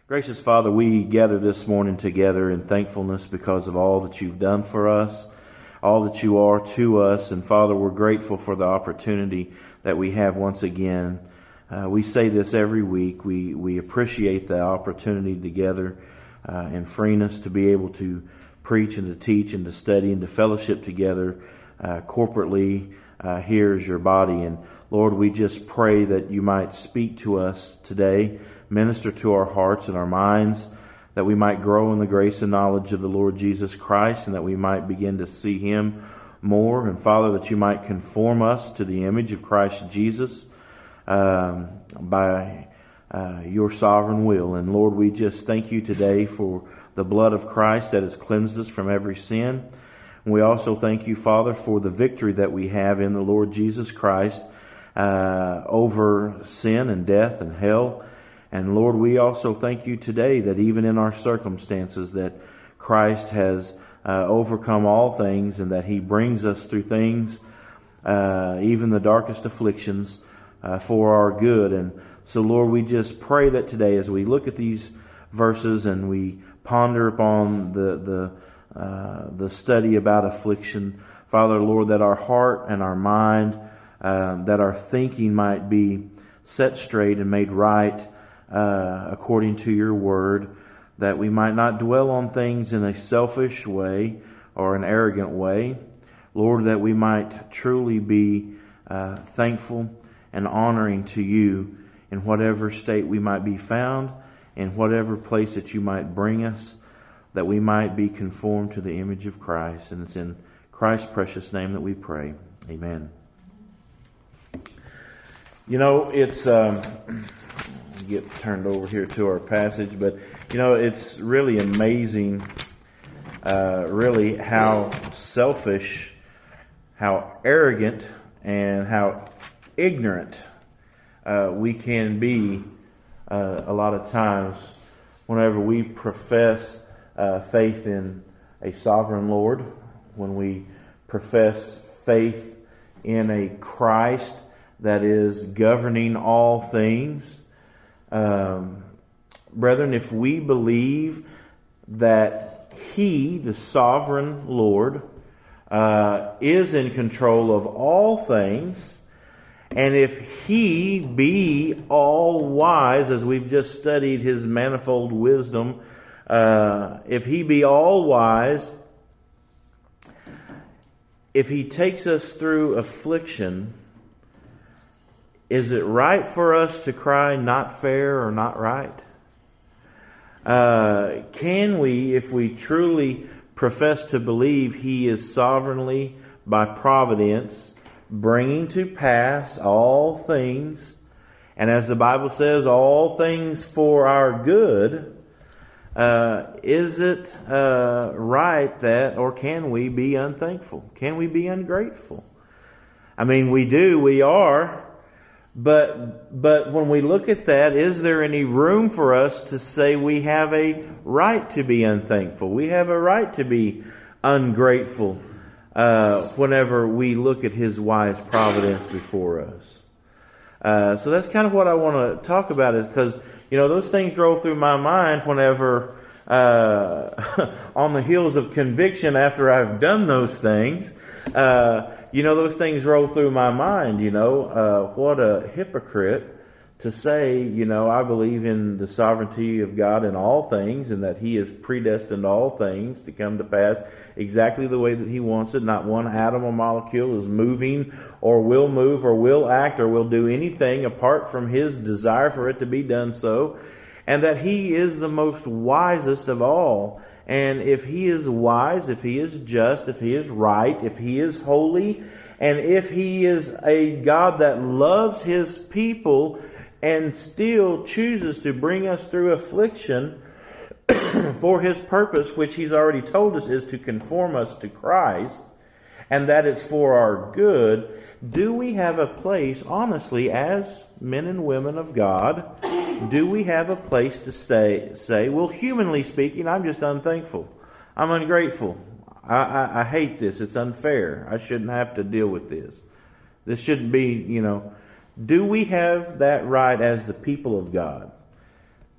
Gracious Father, we gather this morning together in thankfulness because of all that you've done for us, all that you are to us. And Father, we're grateful for the opportunity that we have once again. We say this every week. We appreciate the opportunity together in freeness to be able to preach and to teach and to study and to fellowship together corporately here as your body. And Lord, we just pray that you might speak to us today, minister to our hearts and our minds, that we might grow in the grace and knowledge of the Lord Jesus Christ, and that we might begin to see Him more. And Father, that you might conform us to the image of Christ Jesus by your sovereign will. And Lord, we just thank you today for the blood of Christ that has cleansed us from every sin. And we also thank you, Father, for the victory that we have in the Lord Jesus Christ over sin and death and hell. And Lord, we also thank you today that even in our circumstances that Christ has overcome all things, and that He brings us through things, even the darkest afflictions, for our good. And so Lord, we just pray that today as we look at these verses and we ponder upon the study about affliction, Father, Lord, that our heart and our mind, that our thinking might be set straight and made right according to your word, that we might not dwell on things in a selfish way or an arrogant way. Lord, that we might truly be thankful and honoring to you in whatever state we might be found, in whatever place that you might bring us, that we might be conformed to the image of Christ. And it's in Christ's precious name that we pray. Amen. You know, it's get turned over here to our passage, but you know, it's really amazing really how selfish, how arrogant, and how ignorant we can be a lot of times whenever we profess faith in a sovereign Lord, when we profess faith in a Christ that is governing all things. Brethren, if we believe that He, the sovereign Lord, is in control of all things, and if He be all wise, as we've just studied His manifold wisdom, if He be all wise, if He takes us through affliction, is it right for us to cry, not fair or not right? Can we, if we truly profess to believe He is sovereignly, by providence, bringing to pass all things, and as the Bible says, all things for our good, is it right that, or can we be unthankful? Can we be ungrateful? I mean, we are. But when we look at that, is there any room for us to say we have a right to be unthankful? We have a right to be ungrateful whenever we look at His wise providence before us. So that's kind of what I want to talk about, is because, you know, those things roll through my mind whenever on the heels of conviction after I've done those things. You know, those things roll through my mind, you know, what a hypocrite to say, you know, I believe in the sovereignty of God in all things, and that He has predestined all things to come to pass exactly the way that He wants it. Not one atom or molecule is moving or will move or will act or will do anything apart from His desire for it to be done so. And that He is the most wisest of all. And if He is wise, if He is just, if He is right, if He is holy, and if He is a God that loves His people and still chooses to bring us through affliction for His purpose, which He's already told us is to conform us to Christ, and that it's for our good, do we have a place, honestly, as men and women of God, do we have a place to say, well, humanly speaking, I'm just unthankful. I'm ungrateful. I hate this. It's unfair. I shouldn't have to deal with this. This shouldn't be, you know. Do we have that right as the people of God?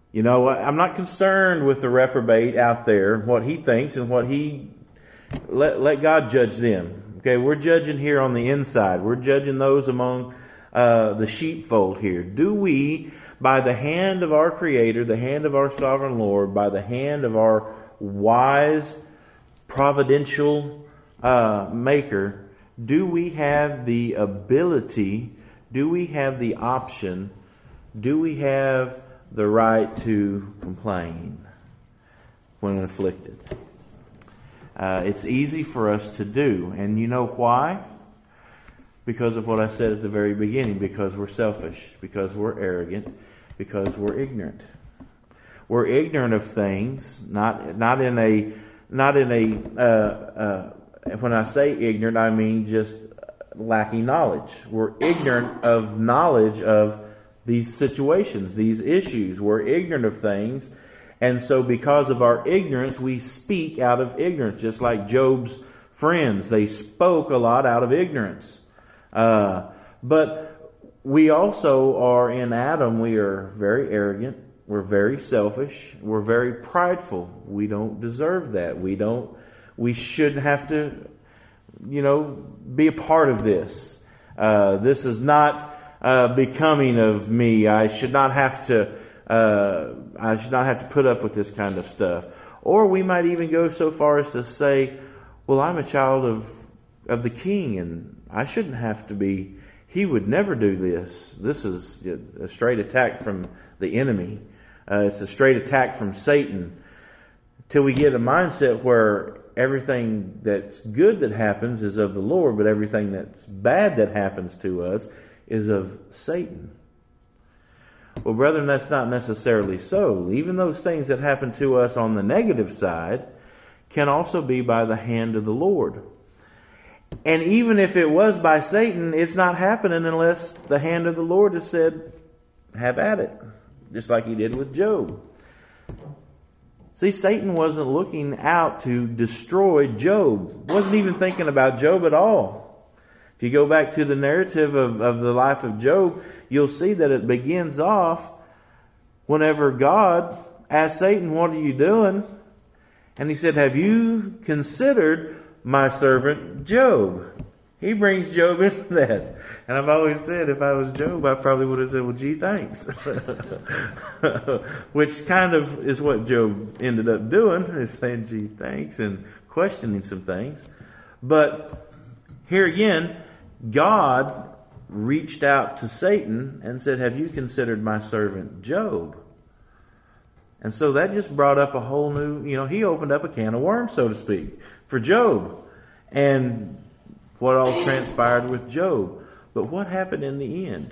You know, I'm not concerned with the reprobate out there, what he thinks and what he... Let God judge them. Okay, we're judging here on the inside. We're judging those among the sheepfold here. Do we, by the hand of our Creator, the hand of our sovereign Lord, by the hand of our wise, providential Maker, do we have the ability, do we have the option, do we have the right to complain when afflicted? It's easy for us to do. And you know why? Because of what I said at the very beginning. Because we're selfish. Because we're arrogant. Because we're ignorant. We're ignorant of things. Not in a. When I say ignorant, I mean just lacking knowledge. We're ignorant of knowledge of these situations, these issues. We're ignorant of things. And so because of our ignorance, we speak out of ignorance. Just like Job's friends, they spoke a lot out of ignorance. But we also are in Adam, we are very arrogant. We're very selfish. We're very prideful. We don't deserve that. We shouldn't have to, be a part of this. This is not becoming of me. I should not have to put up with this kind of stuff. Or we might even go so far as to say, well, I'm a child of the King and I shouldn't have to be. He would never do this. This is a straight attack from the enemy. It's a straight attack from Satan. Till we get a mindset where everything that's good that happens is of the Lord, but everything that's bad that happens to us is of Satan. Well, brethren, that's not necessarily so. Even those things that happen to us on the negative side can also be by the hand of the Lord. And even if it was by Satan, it's not happening unless the hand of the Lord has said, have at it. Just like he did with Job. See, Satan wasn't looking out to destroy Job. Wasn't even thinking about Job at all. If you go back to the narrative of the life of Job, you'll see that it begins off whenever God asked Satan, what are you doing? And he said, have you considered my servant Job? He brings Job into that. And I've always said, if I was Job, I probably would have said, well, gee, thanks. Which kind of is what Job ended up doing, is saying, gee, thanks, and questioning some things. But here again, God reached out to Satan and said, have you considered my servant Job? And so that just brought up a whole new, he opened up a can of worms, so to speak, for Job. And what all transpired with Job. But what happened in the end?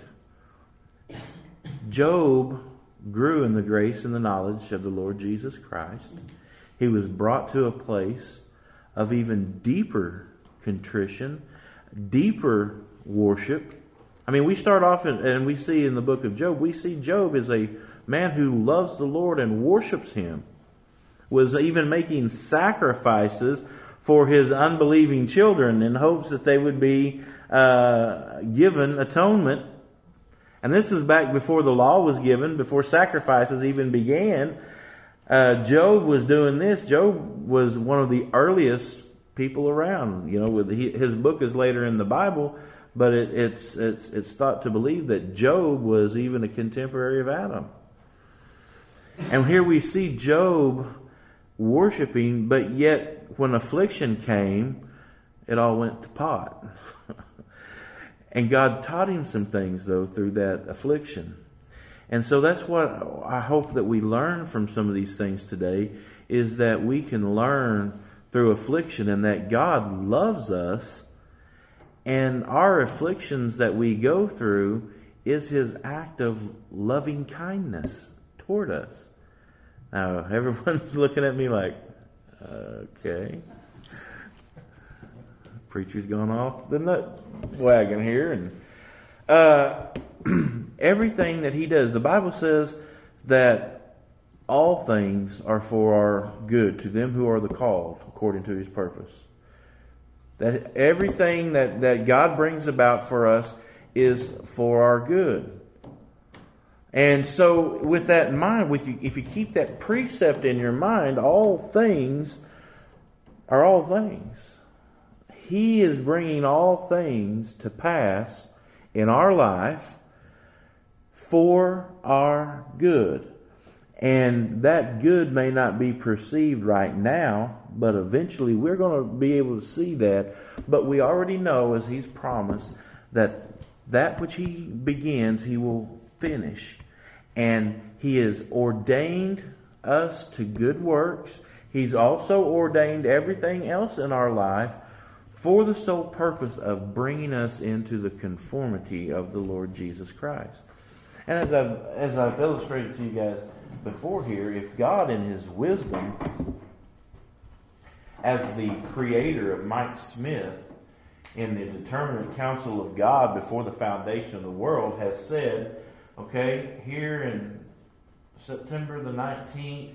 Job grew in the grace and the knowledge of the Lord Jesus Christ. He was brought to a place of even deeper contrition, deeper worship. I mean, we start off and we see in the book of Job, we see Job as a man who loves the Lord and worships Him. Was even making sacrifices for his unbelieving children in hopes that they would be given atonement. And this is back before the law was given, before sacrifices even began. Job was doing this. Job was one of the earliest people around. His book is later in the Bible, but it's thought to believe that Job was even a contemporary of Adam. And here we see Job worshiping, but yet when affliction came, it all went to pot. And God taught him some things, though, through that affliction. And so that's what I hope that we learn from some of these things today, is that we can learn through affliction and that God loves us, and our afflictions that we go through is His act of loving kindness toward us. Now, everyone's looking at me like, okay. Preacher's gone off the nut wagon here. And everything that he does, the Bible says that all things are for our good, to them who are the called, according to His purpose. That everything that God brings about for us is for our good. And so with that in mind, if you keep that precept in your mind, all things are all things. He is bringing all things to pass in our life for our good. And that good may not be perceived right now, but eventually we're going to be able to see that. But we already know, as He's promised, that which He begins, He will finish. And He has ordained us to good works. He's also ordained everything else in our life for the sole purpose of bringing us into the conformity of the Lord Jesus Christ. And as I've illustrated to you guys before here, if God in His wisdom, as the creator of Mike Smith, in the determinate counsel of God before the foundation of the world, has said, okay, here in September the 19th,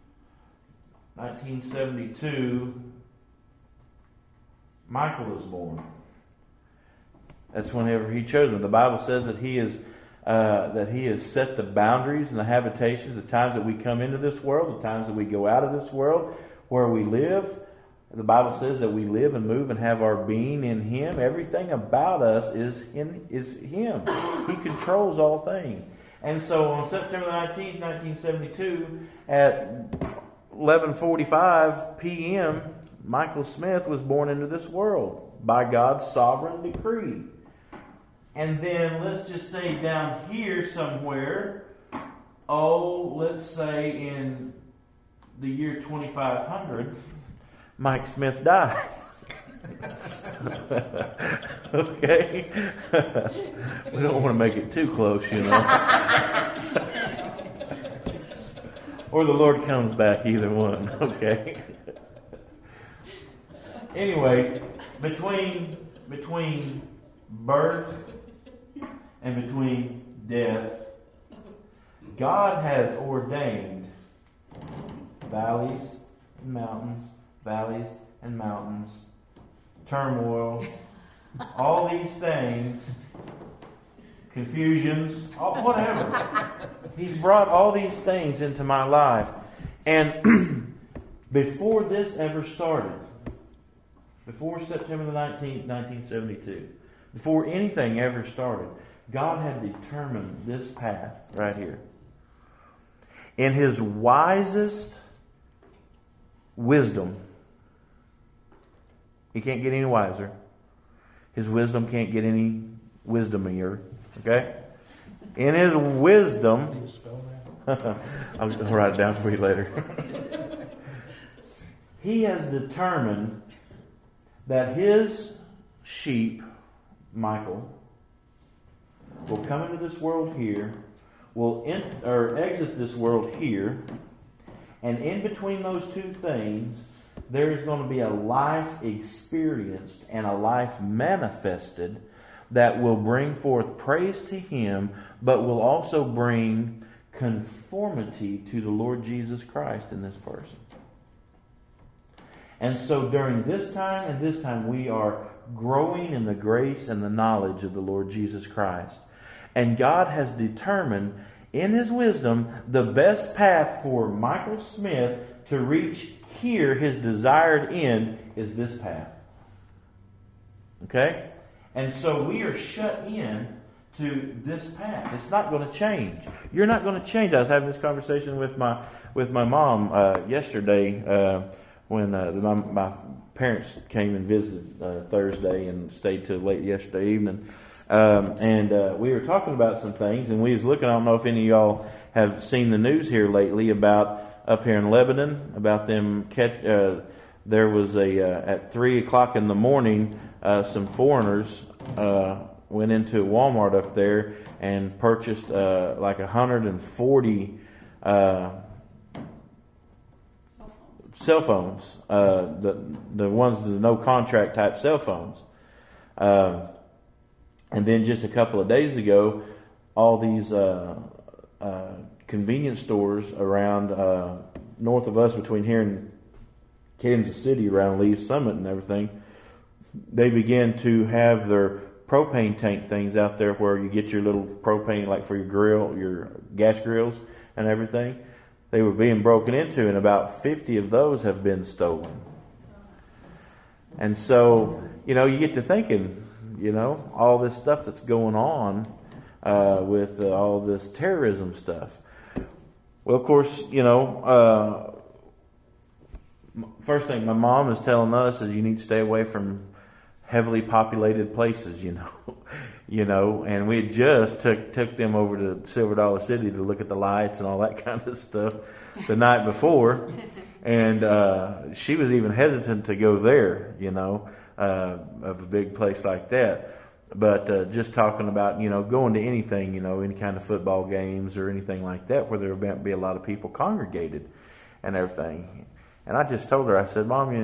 1972, Michael is born. That's whenever He chose him. The Bible says that He has set the boundaries and the habitations, the times that we come into this world, the times that we go out of this world, where we live. The Bible says that we live and move and have our being in Him. Everything about us is Him. He controls all things. And so on September 19th, 1972, at 11:45 p.m., Michael Smith was born into this world by God's sovereign decree. And then let's just say down here somewhere, let's say in the year 2500, Mike Smith dies. Okay? We don't want to make it too close, you know. Or the Lord comes back, either one. Okay? Anyway, between birth and between death, God has ordained valleys and mountains, turmoil, all these things, confusions, whatever. He's brought all these things into my life. And before this ever started, before September the 19th, 1972, before anything ever started, God had determined this path right here. In His wisest wisdom, He can't get any wiser. His wisdom can't get any wisdomier. Okay? In His wisdom, I'll write it down for you later. He has determined that His sheep, Michael, will come into this world here, will exit this world here, and in between those two things, there is going to be a life experienced and a life manifested that will bring forth praise to Him, but will also bring conformity to the Lord Jesus Christ in this person. And so during this time and this time, we are growing in the grace and the knowledge of the Lord Jesus Christ. And God has determined in His wisdom the best path for Michael Smith to reach here, his desired end, is this path. Okay? And so we are shut in to this path. It's not going to change. You're not going to change. I was having this conversation with my mom yesterday when my parents came and visited Thursday and stayed till late yesterday evening. And we were talking about some things, and we was looking, I don't know if any of y'all have seen the news here lately about up here in Lebanon, about them there was at 3 o'clock in the morning, some foreigners went into Walmart up there and purchased like 140 cell phones, the ones, the no contract type cell phones. And then just a couple of days ago, all these convenience stores around north of us, between here and Kansas City, around Lee's Summit and everything, they began to have their propane tank things out there where you get your little propane, like for your grill, your gas grills and everything. They were being broken into, and about 50 of those have been stolen. And so, you get to thinking, all this stuff that's going on with all this terrorism stuff. Well, of course, first thing my mom is telling us is you need to stay away from heavily populated places, and we had just took them over to Silver Dollar City to look at the lights and all that kind of stuff the night before. And she was even hesitant to go there, of a big place like that. But just talking about, going to anything, any kind of football games or anything like that where there would be a lot of people congregated and everything. And I just told her, I said, Mom,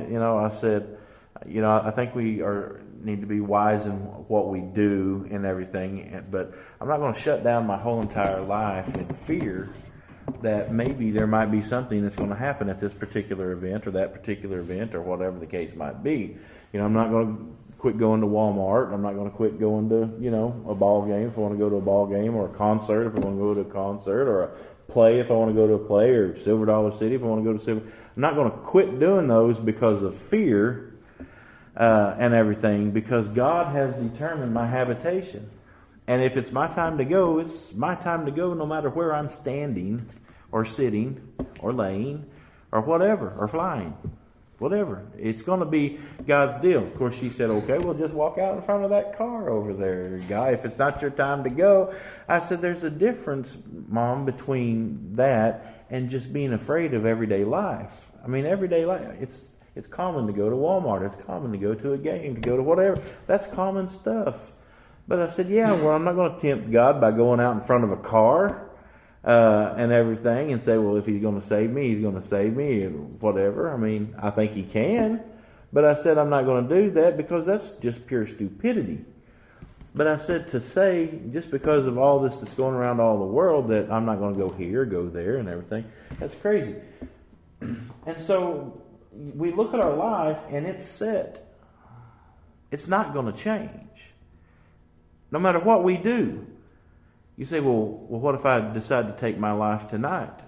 I think we need to be wise in what we do and everything. But I'm not going to shut down my whole entire life in fear that maybe there might be something that's going to happen at this particular event or that particular event or whatever the case might be. I'm not going to quit going to Walmart. I'm not going to quit going to, a ball game if I want to go to a ball game, or a concert if I want to go to a concert, or a play if I want to go to a play, or Silver Dollar City if I want to go to Silver. I'm not going to quit doing those because of fear and everything, because God has determined my habitation. And if it's my time to go, it's my time to go no matter where I'm standing or sitting or laying or whatever, or flying. Whatever. It's going to be God's deal. Of course, she said, okay, well, just walk out in front of that car over there, guy. If it's not your time to go. I said, there's a difference, Mom, between that and just being afraid of everyday life. I mean, everyday life, it's common to go to Walmart. It's common to go to a game, to go to whatever. That's common stuff. But I said, yeah, well, I'm not going to tempt God by going out in front of a car and everything and say, well, if he's going to save me, he's going to save me, and whatever. I mean, I think he can. But I said, I'm not going to do that because that's just pure stupidity. But I said, to say, just because of all this that's going around all the world, that I'm not going to go here, go there, and everything, that's crazy. And so we look at our life, and it's set. It's not going to change. No matter what we do. You say, well, what if I decide to take my life tonight?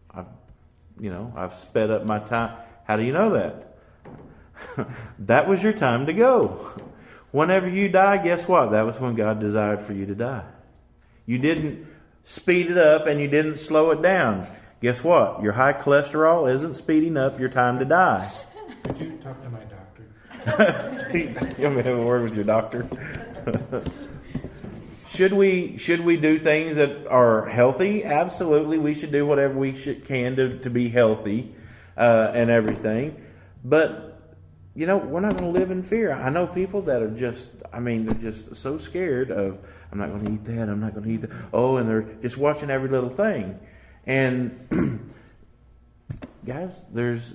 I've sped up my time. How do you know that? That was your time to go. Whenever you die, guess what? That was when God desired for you to die. You didn't speed it up and you didn't slow it down. Guess what? Your high cholesterol isn't speeding up your time to die. Could you talk to my doctor? You want me to have a word with your doctor? Should we do things that are healthy? Absolutely. We should do whatever we can to be healthy and everything. But, we're not going to live in fear. I know people that are they're just so scared of, I'm not going to eat that, I'm not going to eat that. Oh, and they're just watching every little thing. And, guys, there's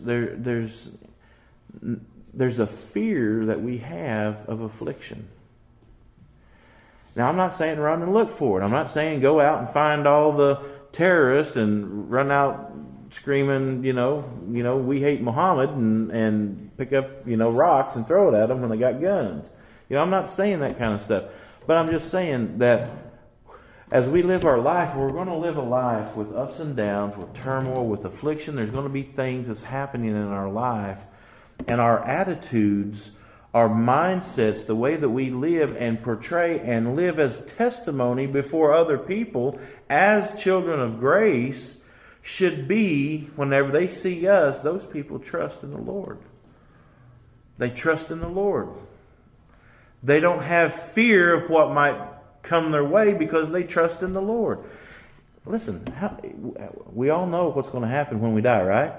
a fear that we have of affliction. Now, I'm not saying run and look for it. I'm not saying go out and find all the terrorists and run out screaming, we hate Muhammad and pick up, rocks and throw it at them when they got guns. I'm not saying that kind of stuff. But I'm just saying that as we live our life, we're going to live a life with ups and downs, with turmoil, with affliction. There's going to be things that's happening in our life. And our attitudes, our mindsets, the way that we live and portray and live as testimony before other people as children of grace should be, whenever they see us, those people trust in the Lord. They trust in the Lord. They don't have fear of what might come their way because they trust in the Lord. Listen, we all know what's going to happen when we die, right?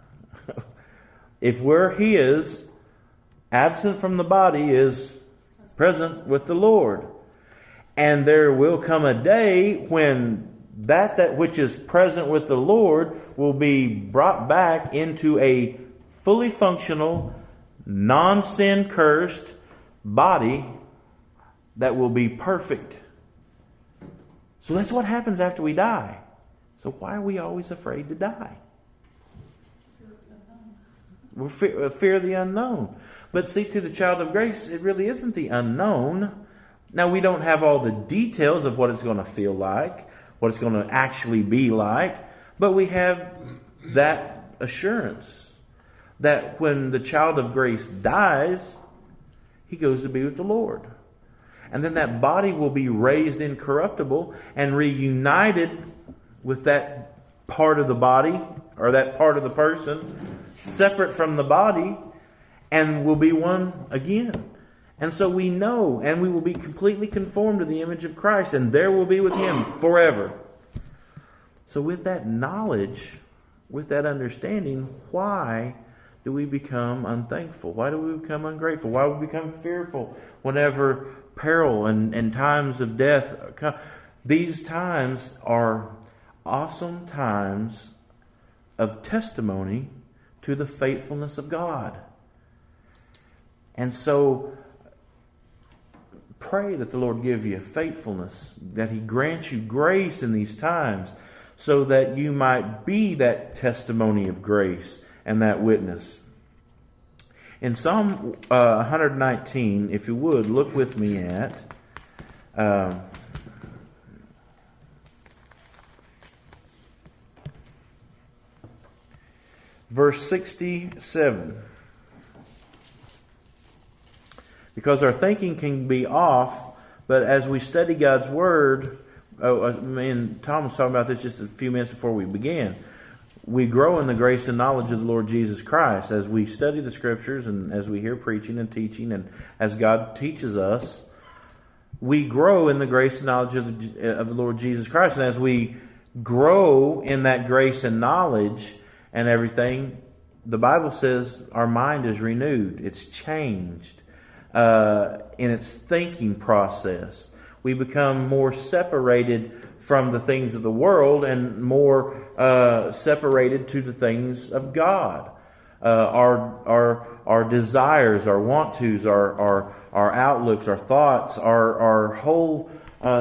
If we're His, absent from the body is present with the Lord. And there will come a day when that which is present with the Lord will be brought back into a fully functional, non-sin cursed body that will be perfect. So that's what happens after we die. So why are we always afraid to die? We're fear of the unknown. But see, to the child of grace, it really isn't the unknown. Now, we don't have all the details of what it's going to feel like, what it's going to actually be like, but we have that assurance that when the child of grace dies, he goes to be with the Lord. And then that body will be raised incorruptible and reunited with that part of the body or that part of the person separate from the body, and will be one again. And so we know, and we will be completely conformed to the image of Christ, and there will be with Him forever. So with that knowledge, with that understanding, why do we become unthankful? Why do we become ungrateful? Why do we become fearful whenever peril and times of death come? These times are awesome times of testimony to the faithfulness of God. And so pray that the Lord give you faithfulness, that He grants you grace in these times so that you might be that testimony of grace and that witness. In Psalm 119, if you would, look with me at verse 67. Because our thinking can be off, but as we study God's Word, me and Tom was talking about this just a few minutes before we began. We grow in the grace and knowledge of the Lord Jesus Christ as we study the Scriptures and as we hear preaching and teaching and as God teaches us. We grow in the grace and knowledge of the Lord Jesus Christ. And as we grow in that grace and knowledge and everything, the Bible says our mind is renewed. It's changed in its thinking process. We become more separated from the things of the world and more separated to the things of God. Our desires, our want-tos, our outlooks, our thoughts, our whole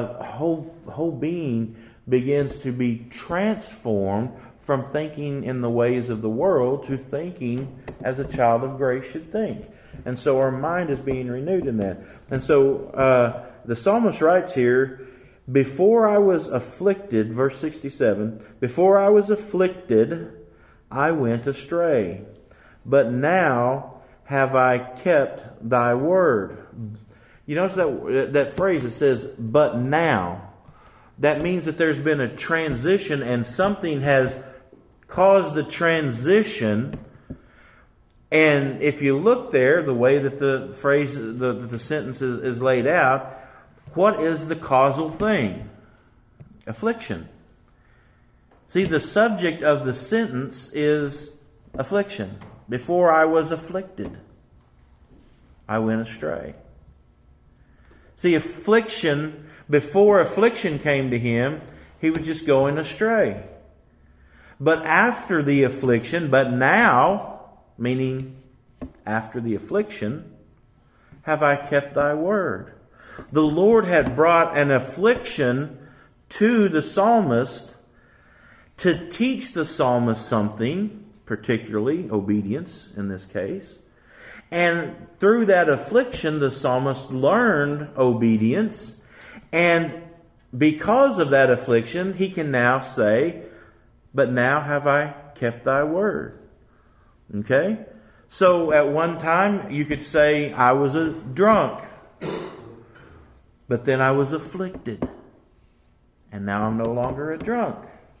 being begins to be transformed from thinking in the ways of the world to thinking as a child of grace should think. And so our mind is being renewed in that. And so the psalmist writes here, before I was afflicted, verse 67, before I was afflicted, I went astray. But now have I kept thy word. You notice that phrase, it says, but now. That means that there's been a transition and something has caused the transition. And if you look there, the way that the phrase, the sentence is laid out, what is the causal thing? Affliction. See, the subject of the sentence is affliction. Before I was afflicted, I went astray. See, affliction, before affliction came to him, he was just going astray. But after the affliction, but now, meaning after the affliction, have I kept thy word. The Lord had brought an affliction to the psalmist to teach the psalmist something, particularly obedience in this case. And through that affliction, the psalmist learned obedience. And because of that affliction, he can now say, but now have I kept thy word. Okay? So at one time, you could say, I was a drunk. But then I was afflicted. And now I'm no longer a drunk.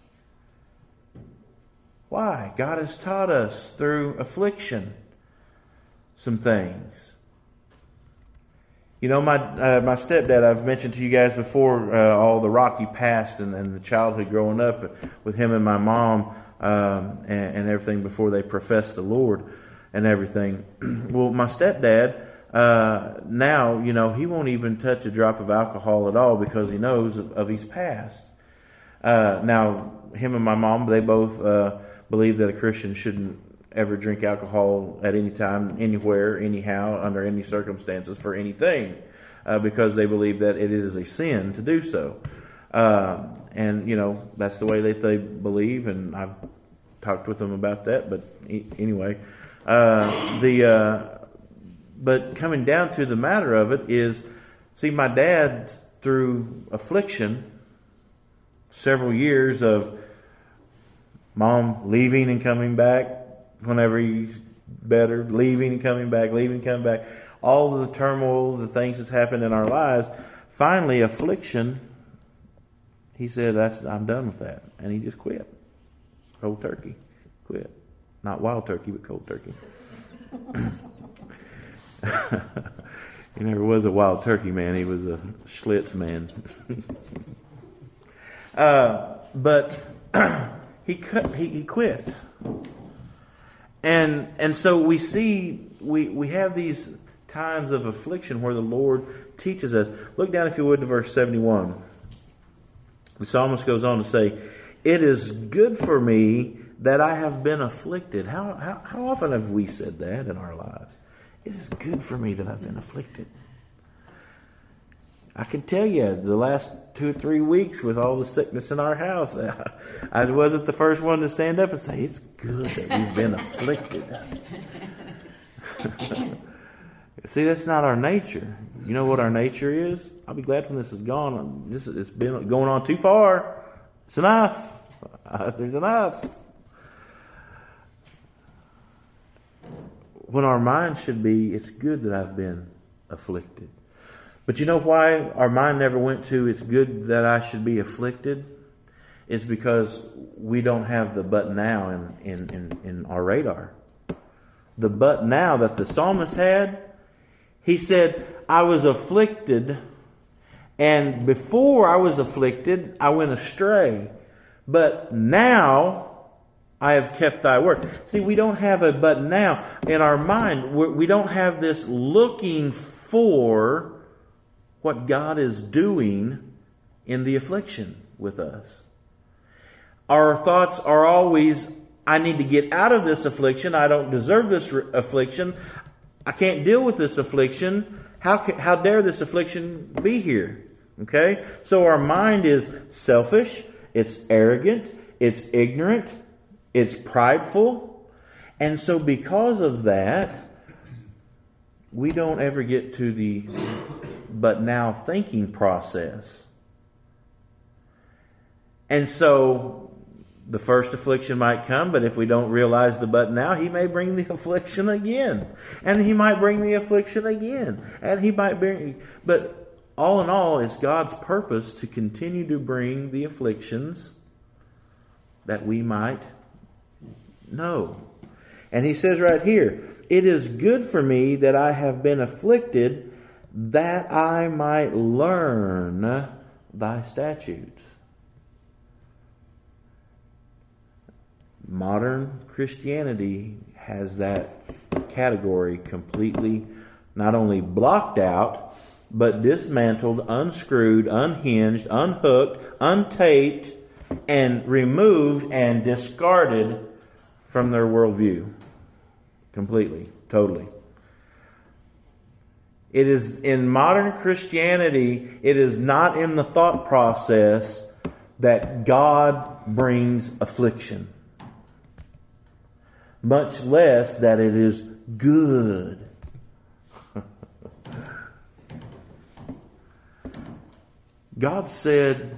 Why? God has taught us through affliction some things. You know, my stepdad, I've mentioned to you guys before all the rocky past and the childhood growing up with him and my mom and everything before they professed the Lord and everything. Well, my stepdad, now, you know, he won't even touch a drop of alcohol at all because he knows of his past. Now, him and my mom, they both believe that a Christian shouldn't ever drink alcohol at any time, anywhere, anyhow, under any circumstances for anything, because they believe that it is a sin to do so. And, you know, that's the way that they believe, and I've talked with them about that, but anyway. But coming down to the matter of it is, See, my dad, through affliction, several years of Mom leaving and coming back whenever he's better, leaving and coming back, leaving and coming back, all of the turmoil, the things that's happened in our lives, finally affliction, he said, I'm done with that. And he just quit. Cold turkey. Quit. Not wild turkey, but cold turkey. He never was a wild turkey man. He was a Schlitz man. But he quit. And so we see, we have these times of affliction where the Lord teaches us. Look down, if you would, to verse 71. The psalmist goes on to say, "It is good for me that I have been afflicted." How often have we said that in our lives? It is good for me that I've been afflicted. I can tell you, the last 2 or 3 weeks with all the sickness in our house, I wasn't the first one to stand up and say, it's good that we've been afflicted. See, that's not our nature. You know what our nature is? I'll be glad when this is gone. It's been going on too far. It's enough. There's enough. When our mind should be, it's good that I've been afflicted. But you know why our mind never went to, it's good that I should be afflicted? It's because we don't have the but now in our radar. The but now that the psalmist had, he said, I was afflicted, and before I was afflicted, I went astray. But now I have kept thy word. See, we don't have a but now in our mind. We don't have this looking for what God is doing in the affliction with us. Our thoughts are always, I need to get out of this affliction. I don't deserve this affliction. I can't deal with this affliction. How dare this affliction be here? Okay? So our mind is selfish. It's arrogant. It's ignorant. It's prideful. And so because of that, we don't ever get to the but now thinking process. And so the first affliction might come, but if we don't realize the but now, he may bring the affliction again. And he might bring the affliction again. And he might bring, but all in all, it's God's purpose to continue to bring the afflictions that we might know. And he says right here, it is good for me that I have been afflicted, that I might learn thy statutes. Modern Christianity has that category completely not only blocked out, but dismantled, unscrewed, unhinged, unhooked, untaped, and removed and discarded from their worldview. Completely, totally. It is in modern Christianity, it is not in the thought process that God brings affliction. Much less that it is good. God said,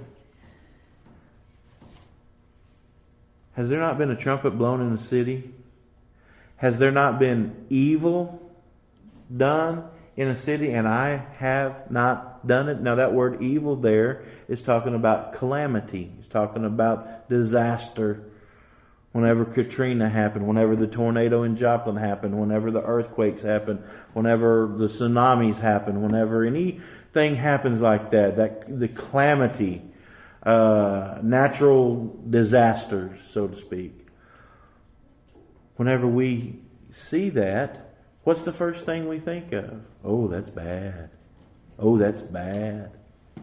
has there not been a trumpet blown in the city? Has there not been evil done in a city, and I have not done it? Now that word evil there is talking about calamity. It's talking about disaster. Whenever Katrina happened, whenever the tornado in Joplin happened, whenever the earthquakes happened, whenever the tsunamis happen, whenever anything happens like that the calamity, natural disasters, so to speak. Whenever we see that, what's the first thing we think of? Oh, that's bad. Oh, that's bad.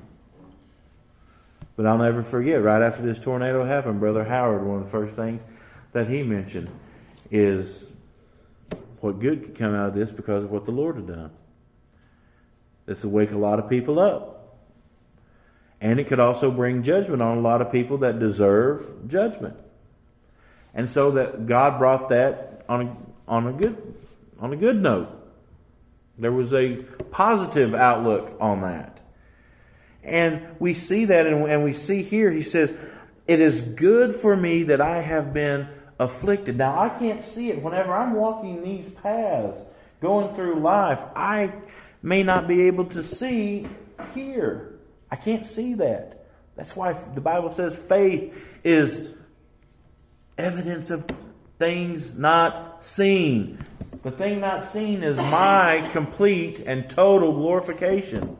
But I'll never forget, right after this tornado happened, Brother Howard, one of the first things that he mentioned is what good could come out of this because of what the Lord had done. This would wake a lot of people up. And it could also bring judgment on a lot of people that deserve judgment. And so that God brought that on a good note. There was a positive outlook on that. And we see that, and we see here, he says, it is good for me that I have been afflicted. Now, I can't see it. Whenever I'm walking these paths, going through life, I may not be able to see here. I can't see that. That's why the Bible says faith is evidence of things not seen. The thing not seen is my complete and total glorification.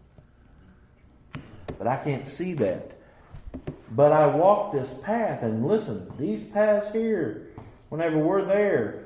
But I can't see that. But I walk this path, and listen, these paths here, whenever we're there,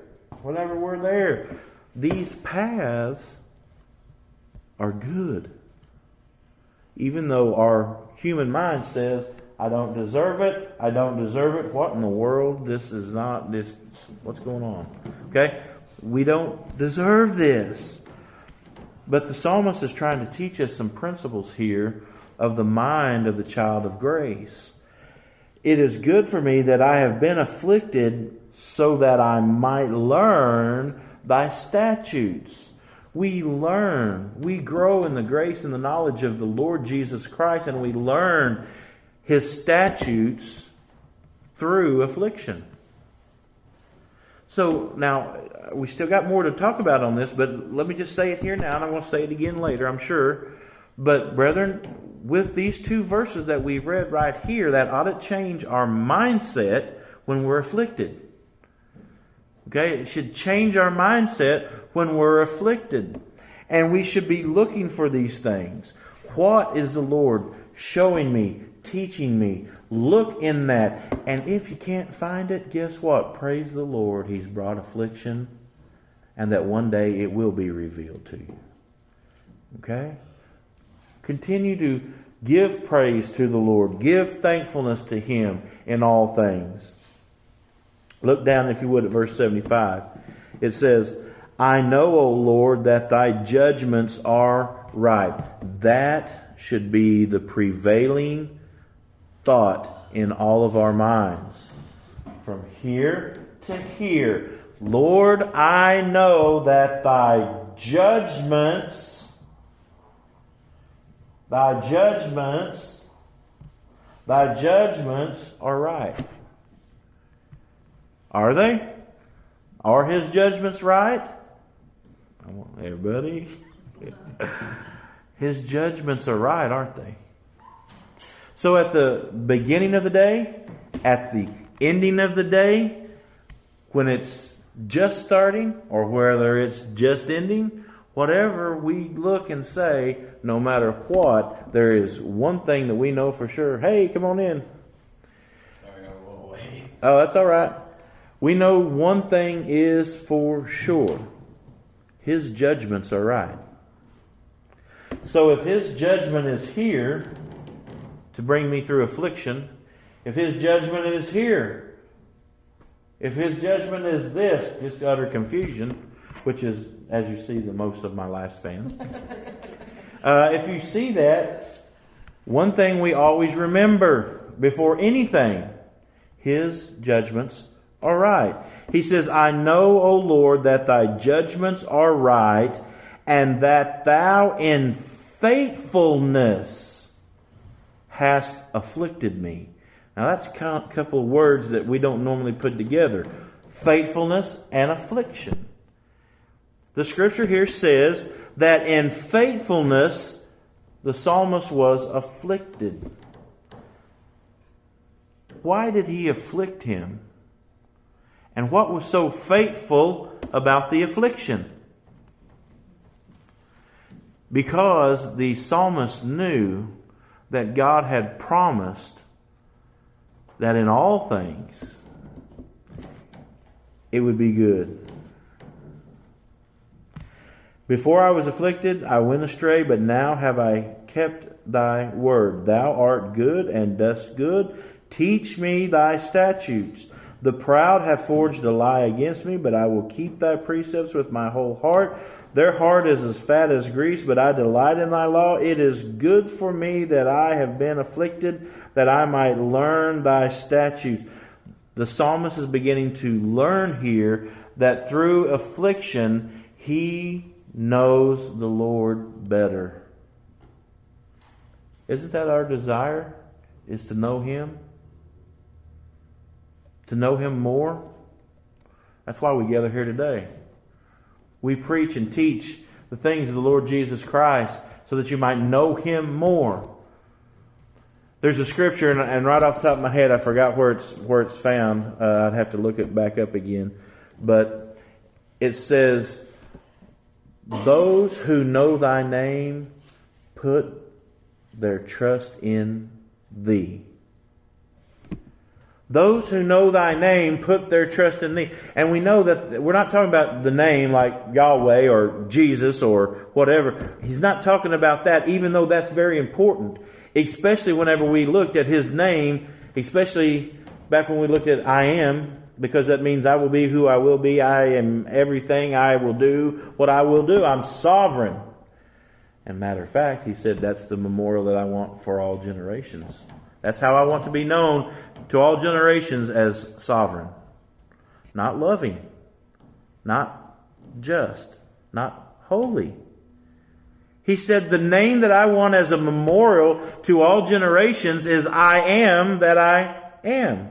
these paths are good. Even though our human mind says, I don't deserve it. What in the world? This is not this. What's going on? Okay? We don't deserve this. But the psalmist is trying to teach us some principles here of the mind of the child of grace. It is good for me that I have been afflicted so that I might learn thy statutes. We learn, we grow in the grace and the knowledge of the Lord Jesus Christ, and we learn His statutes through affliction. So now, we still got more to talk about on this, but let me just say it here now, and I'm going to say it again later, I'm sure. But brethren, with these two verses that we've read right here, that ought to change our mindset when we're afflicted. Okay, it should change our mindset when we're afflicted. And we should be looking for these things. What is the Lord showing me, teaching me? Look in that. And if you can't find it, guess what? Praise the Lord, He's brought affliction, and that one day it will be revealed to you. Okay? Continue to give praise to the Lord. Give thankfulness to Him in all things. Look down, if you would, at verse 75. It says, I know, O Lord, that thy judgments are right. That should be the prevailing thought in all of our minds. From here to here. Lord, I know that thy judgments are right. Are they? Are His judgments right? I want everybody. His judgments are right, aren't they? So at the beginning of the day, at the ending of the day, when it's just starting or whether it's just ending, whatever we look and say, no matter what, there is one thing that we know for sure. Hey, come on in. Sorry, I'm a little late. Oh, that's all right. We know one thing is for sure. His judgments are right. So if His judgment is here to bring me through affliction, if His judgment is here, if His judgment is this, just utter confusion, which is, as you see, the most of my lifespan. If you see that, one thing we always remember before anything, His judgments are right. He says, I know, O Lord, that thy judgments are right, and that thou in faithfulness hast afflicted me. Now that's a couple of words that we don't normally put together. Faithfulness and affliction. The scripture here says that in faithfulness the psalmist was afflicted. Why did he afflict him? And what was so faithful about the affliction? Because the psalmist knew that God had promised that in all things it would be good. Before I was afflicted, I went astray, but now have I kept thy word. Thou art good and dost good. Teach me thy statutes. The proud have forged a lie against me, but I will keep thy precepts with my whole heart. Their heart is as fat as grease, but I delight in thy law. It is good for me that I have been afflicted, that I might learn thy statutes. The psalmist is beginning to learn here that through affliction he knows the Lord better. Isn't that our desire? Is to know Him? To know Him more? That's why we gather here today. We preach and teach the things of the Lord Jesus Christ so that you might know Him more. There's a scripture, and right off the top of my head, I forgot where it's found. I'd have to look it back up again. But it says, those who know Thy name put their trust in Thee. Those who know Thy name put their trust in Thee. And we know that we're not talking about the name like Yahweh or Jesus or whatever. He's not talking about that, even though that's very important. Especially whenever we looked at His name, especially back when we looked at I am, because that means I will be who I will be. I am everything. I will do what I will do. I'm sovereign. And matter of fact, He said that's the memorial that I want for all generations. That's how I want to be known to all generations, as sovereign. Not loving. Not just. Not holy. He said the name that I want as a memorial to all generations is I am that I am.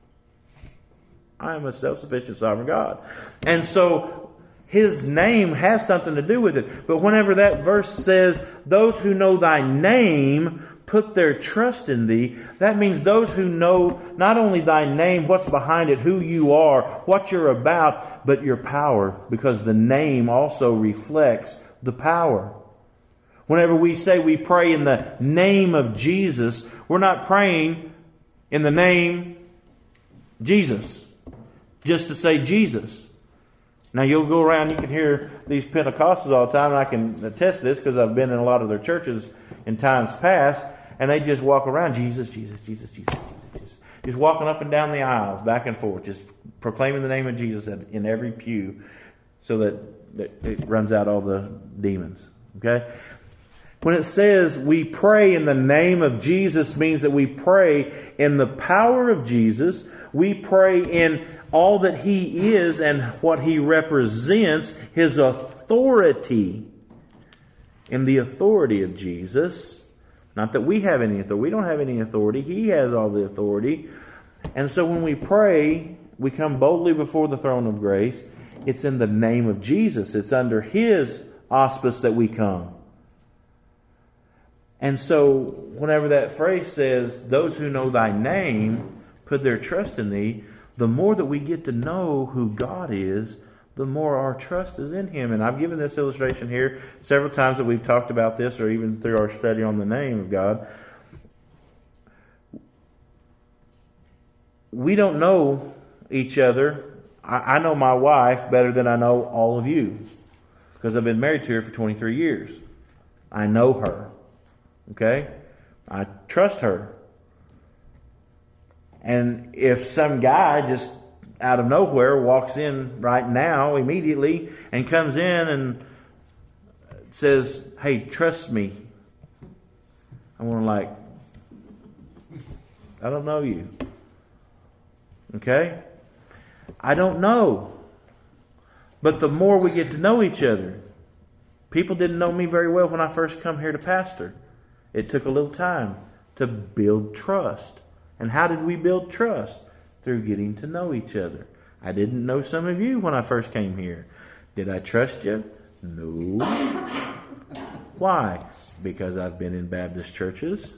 I am a self-sufficient sovereign God. And so His name has something to do with it. But whenever that verse says, those who know Thy name put their trust in Thee, that means those who know not only Thy name, what's behind it, who You are, what You're about, but Your power, because the name also reflects the power. Whenever we say we pray in the name of Jesus, we're not praying in the name Jesus, just to say Jesus. Now you'll go around, you can hear these Pentecostals all the time, and I can attest to this because I've been in a lot of their churches in times past, and they just walk around, Jesus, Jesus, Jesus, Jesus, Jesus, Jesus. Just walking up and down the aisles, back and forth, just proclaiming the name of Jesus in every pew so that it runs out all the demons. Okay? When it says we pray in the name of Jesus, means that we pray in the power of Jesus. We pray in all that He is and what He represents, His authority. In the authority of Jesus. Not that we have any authority. We don't have any authority. He has all the authority. And so when we pray, we come boldly before the throne of grace. It's in the name of Jesus. It's under His auspice that we come. And so, whenever that phrase says, those who know Thy name put their trust in Thee, the more that we get to know who God is, the more our trust is in Him. And I've given this illustration here several times that we've talked about this, or even through our study on the name of God. We don't know each other. I know my wife better than I know all of you, because I've been married to her for 23 years. I know her. Okay? I trust her. And if some guy just out of nowhere walks in right now, immediately, and comes in and says, hey, trust me, I want to I don't know you. Okay? I don't know. But the more we get to know each other, people didn't know me very well when I first come here to pastor. It took a little time to build trust. And how did we build trust? Through getting to know each other. I didn't know some of you when I first came here. Did I trust you? No. Why? Because I've been in Baptist churches.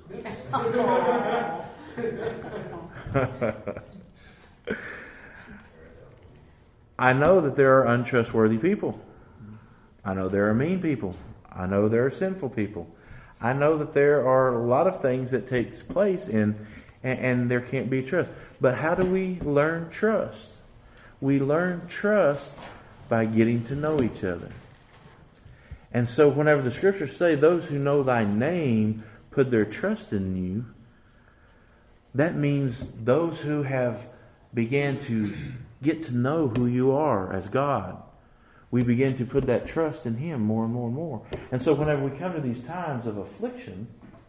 I know that there are untrustworthy people. I know there are mean people. I know there are sinful people. I know that there are a lot of things that takes place and there can't be trust. But how do we learn trust? We learn trust by getting to know each other. And so whenever the scriptures say, those who know Thy name put their trust in You, that means those who have began to get to know who You are as God. We begin to put that trust in Him more and more and more. And so whenever we come to these times of affliction,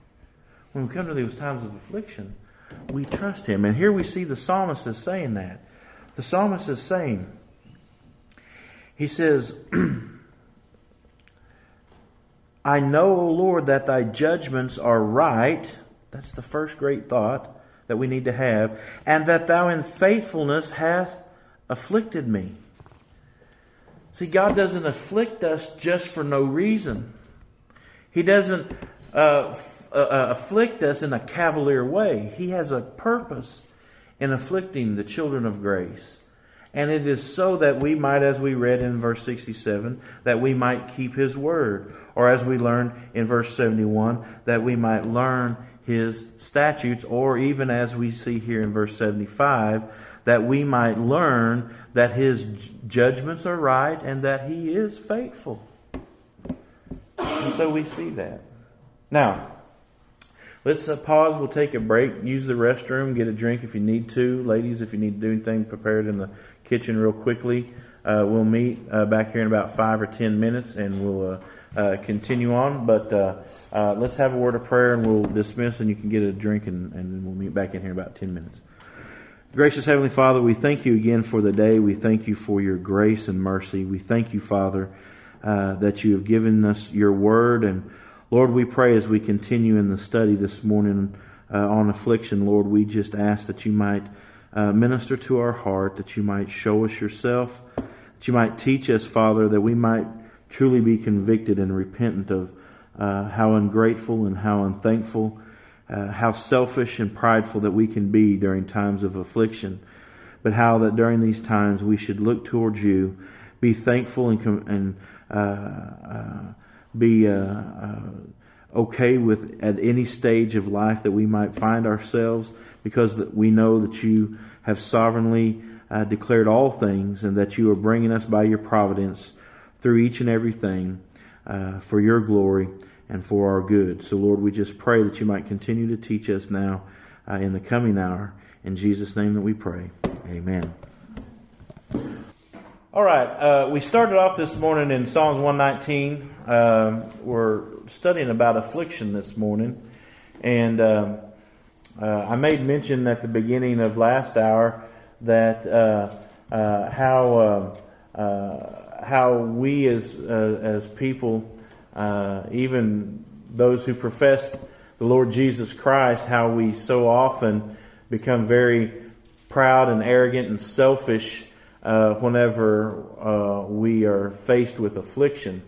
we trust Him. And here we see the psalmist is saying that. The psalmist is saying, he says, I know, O Lord, that thy judgments are right. That's the first great thought that we need to have. And that thou in faithfulness hast afflicted me. See, God doesn't afflict us just for no reason. He doesn't afflict us in a cavalier way. He has a purpose in afflicting the children of grace. And it is so that we might, as we read in verse 67, that we might keep His word. Or as we learned in verse 71, that we might learn His statutes. Or even as we see here in verse 75, that we might learn that His judgments are right and that He is faithful. And so we see that. Now, let's pause. We'll take a break. Use the restroom. Get a drink if you need to. Ladies, if you need to do anything, prepare it in the kitchen real quickly. We'll meet back here in about 5 or 10 minutes and we'll continue on. But let's have a word of prayer and we'll dismiss and you can get a drink and then we'll meet back in here in about 10 minutes. Gracious Heavenly Father, we thank You again for the day. We thank You for Your grace and mercy. We thank You, Father, that You have given us Your word. And Lord, we pray as we continue in the study this morning on affliction, Lord, we just ask that You might minister to our heart, that You might show us Yourself, that You might teach us, Father, that we might truly be convicted and repentant of how ungrateful and how unthankful, how selfish and prideful that we can be during times of affliction, but how that during these times we should look towards You, be thankful and be okay with at any stage of life that we might find ourselves, because we know that You have sovereignly declared all things and that You are bringing us by Your providence through each and everything for Your glory and for our good. So Lord, we just pray that You might continue to teach us now in the coming hour. In Jesus' name that we pray. Amen. All right, we started off this morning in Psalms 119. We're studying about affliction this morning. And I made mention at the beginning of last hour that how we as people, even those who profess the Lord Jesus Christ, how we so often become very proud and arrogant and selfish whenever we are faced with affliction.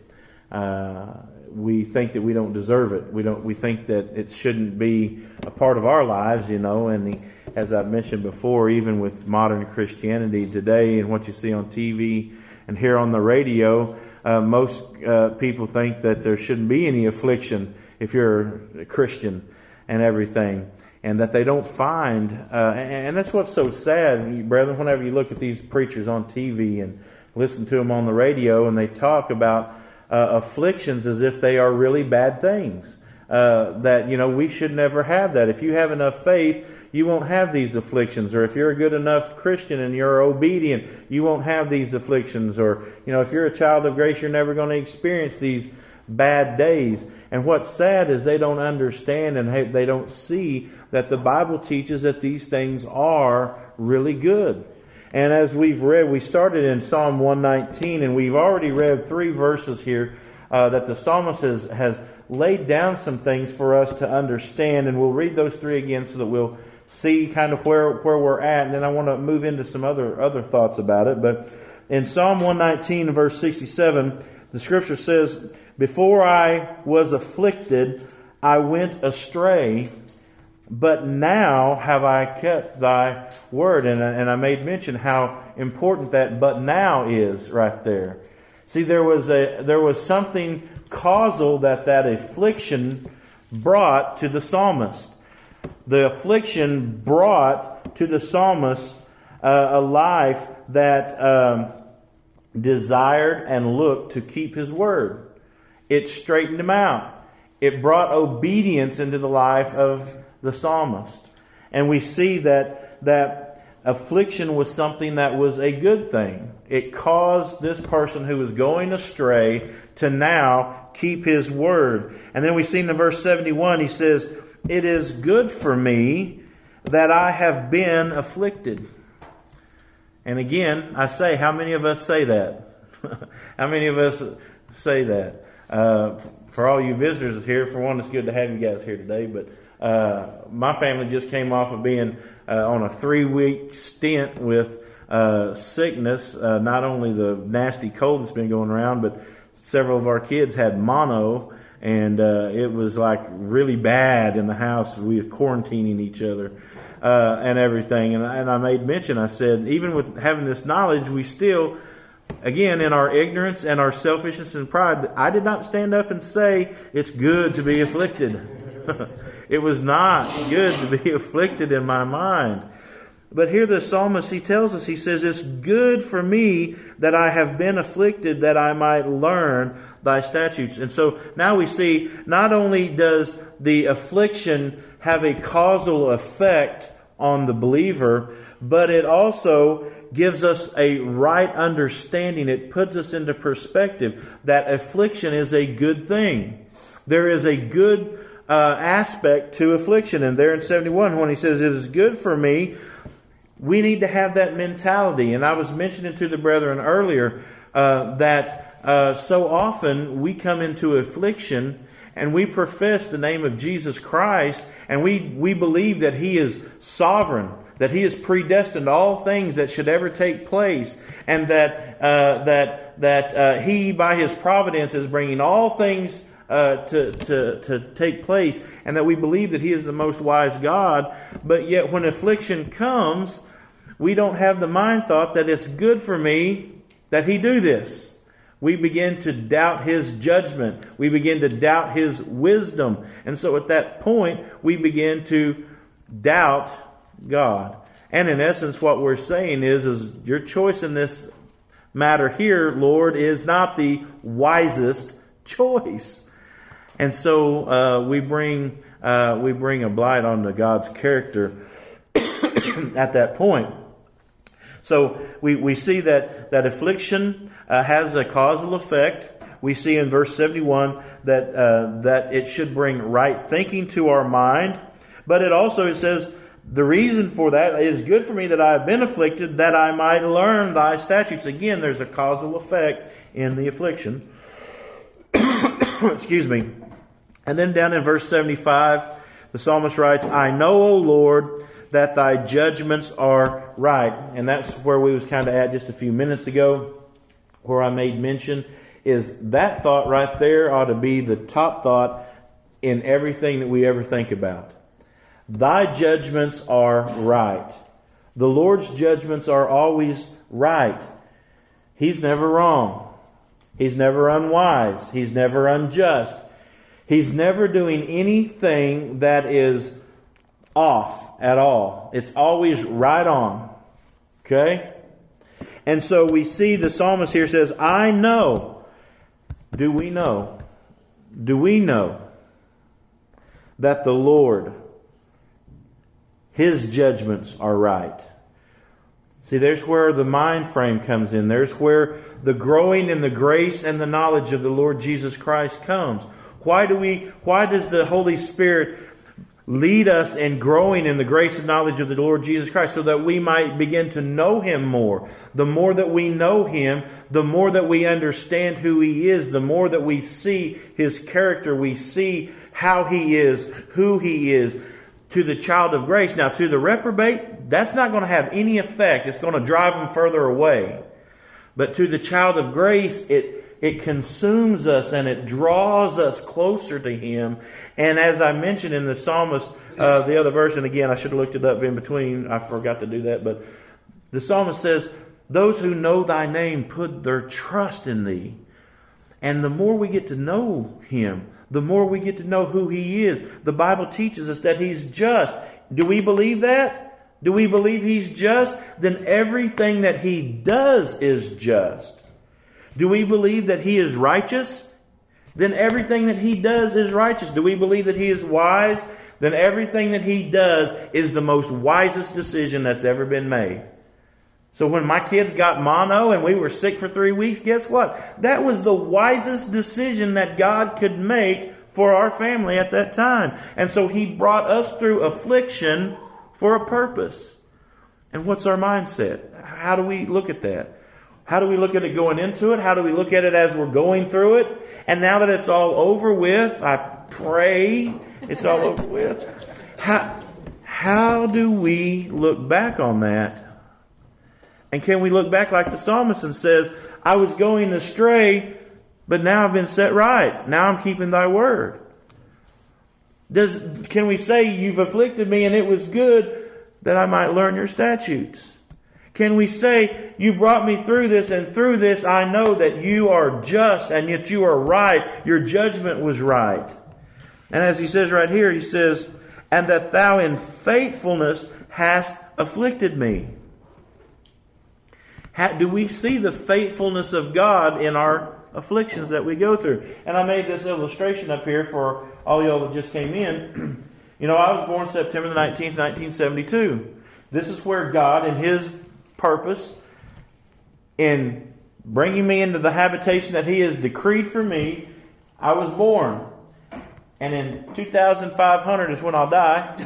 We think that we don't deserve it. We think that it shouldn't be a part of our lives, and as I've mentioned before, even with modern Christianity today and what you see on TV and hear on the radio, most people think that there shouldn't be any affliction if you're a Christian and everything, and that they don't find, and that's what's so sad, brethren, whenever you look at these preachers on TV and listen to them on the radio, and they talk about afflictions as if they are really bad things. That, we should never have that. If you have enough faith, you won't have these afflictions. Or if you're a good enough Christian and you're obedient, you won't have these afflictions. Or, if you're a child of grace, you're never going to experience these bad days. And what's sad is they don't understand and they don't see that the Bible teaches that these things are really good. And as we've read, we started in Psalm 119, and we've already read 3 verses here that the psalmist has laid down some things for us to understand. And we'll read those 3 again so that we'll see kind of where we're at. And then I want to move into some other thoughts about it. But in Psalm 119, verse 67, the Scripture says, "Before I was afflicted, I went astray, but now have I kept Thy word." And I made mention how important that "but now" is right there. See, there was something causal that affliction brought to the psalmist. The affliction brought to the psalmist a life that desired and looked to keep his word. It straightened him out. It brought obedience into the life of the psalmist. And we see that affliction was something that was a good thing. It caused this person who was going astray to now keep his word. And then we see in verse 71, he says, "It is good for me that I have been afflicted." And again, I say, how many of us say that? How many of us say that? For all you visitors here, for one, it's good to have you guys here today. But my family just came off of being on a 3-week stint with sickness. Not only the nasty cold that's been going around, but several of our kids had mono, and it was like really bad in the house. We were quarantining each other and everything. And I made mention, I said, even with having this knowledge, we still, again, in our ignorance and our selfishness and pride, I did not stand up and say it's good to be afflicted. It was not good to be afflicted in my mind. But here the psalmist, he tells us, he says, it's good for me that I have been afflicted, that I might learn thy statutes. And so now we see, not only does the affliction have a causal effect on the believer, but it also gives us a right understanding. It puts us into perspective that affliction is a good thing. There is a good aspect to affliction. And there in 71, when he says, it is good for me, we need to have that mentality. And I was mentioning to the brethren earlier that so often we come into affliction and we profess the name of Jesus Christ, and we believe that He is sovereign, that He is predestined all things that should ever take place, and that He, by His providence, is bringing all things to take place, and that we believe that He is the most wise God. But yet when affliction comes, we don't have the mind thought that it's good for me that He do this. We begin to doubt His judgment. We begin to doubt His wisdom. And so at that point, we begin to doubt God. And in essence, what we're saying is your choice in this matter here, Lord, is not the wisest choice. And so we bring a blight onto God's character at that point. So we see that affliction has a causal effect. We see in verse 71 that it should bring right thinking to our mind. But it says, the reason for that, it is good for me that I have been afflicted, that I might learn thy statutes. Again, there's a causal effect in the affliction. Excuse me. And then down in verse 75, the psalmist writes, I know, O Lord, that thy judgments are right. And that's where we was kind of at just a few minutes ago, where I made mention, is that thought right there ought to be the top thought in everything that we ever think about. Thy judgments are right. The Lord's judgments are always right. He's never wrong. He's never unwise. He's never unjust. He's never doing anything that is off at all. It's always right on. Okay? And so we see the psalmist here says, I know. Do we know? Do we know that the Lord, His judgments are right? See, there's where the mind frame comes in. There's where the growing in the grace and the knowledge of the Lord Jesus Christ comes. Why does the Holy Spirit lead us in growing in the grace and knowledge of the Lord Jesus Christ? So that we might begin to know Him more. The more that we know Him, the more that we understand who He is, the more that we see His character, we see how He is, who He is. To the child of grace. Now, to the reprobate, that's not going to have any effect. It's going to drive them further away. But to the child of grace, it consumes us and it draws us closer to Him. And as I mentioned in the psalmist, the other verse, and again, I should have looked it up in between. I forgot to do that. But the psalmist says, those who know thy name put their trust in thee. And the more we get to know Him, the more we get to know who He is. The Bible teaches us that He's just. Do we believe that? Do we believe He's just? Then everything that He does is just. Do we believe that He is righteous? Then everything that He does is righteous. Do we believe that He is wise? Then everything that He does is the most wisest decision that's ever been made. So when my kids got mono and we were sick for 3 weeks, guess what? That was the wisest decision that God could make for our family at that time. And so He brought us through affliction for a purpose. And what's our mindset? How do we look at that? How do we look at it going into it? How do we look at it as we're going through it? And now that it's all over with, I pray it's all over with. How do we look back on that? And can we look back like the psalmist and says, I was going astray, but now I've been set right. Now I'm keeping thy word. Can we say, you've afflicted me and it was good that I might learn your statutes? Can we say, you brought me through this, and through this I know that you are just and yet you are right. Your judgment was right. And as he says right here, he says, and that thou in faithfulness hast afflicted me. Do we see the faithfulness of God in our afflictions that we go through? And I made this illustration up here for all y'all that just came in. You know, I was born September the 19th, 1972. This is where God, in His purpose, in bringing me into the habitation that He has decreed for me, I was born. And in 2500 is when I'll die.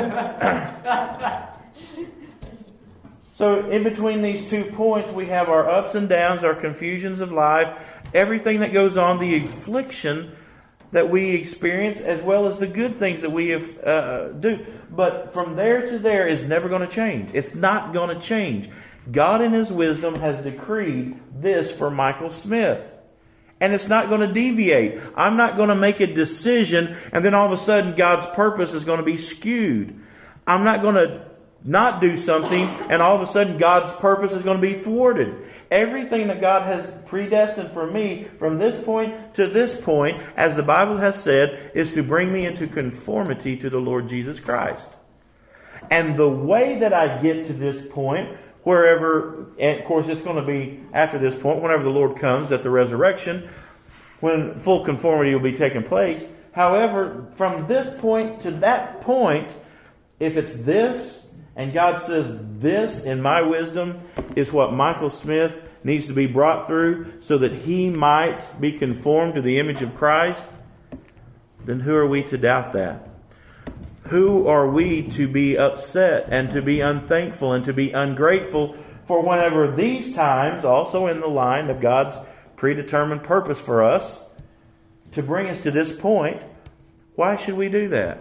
So in between these 2 points, we have our ups and downs, our confusions of life, everything that goes on, the affliction that we experience, as well as the good things that we do. But from there to there is never going to change. It's not going to change. God in His wisdom has decreed this for Michael Smith. And it's not going to deviate. I'm not going to make a decision and then all of a sudden God's purpose is going to be skewed. I'm not going to not do something and all of a sudden God's purpose is going to be thwarted. Everything that God has predestined for me from this point to this point, as the Bible has said, is to bring me into conformity to the Lord Jesus Christ. And the way that I get to this point, wherever, and of course it's going to be after this point, whenever the Lord comes at the resurrection, when full conformity will be taking place. However, from this point to that point, if it's this, and God says this, in my wisdom, is what Michael Smith needs to be brought through so that he might be conformed to the image of Christ, then who are we to doubt that? Who are we to be upset and to be unthankful and to be ungrateful for whenever these times, also in the line of God's predetermined purpose for us, to bring us to this point? Why should we do that?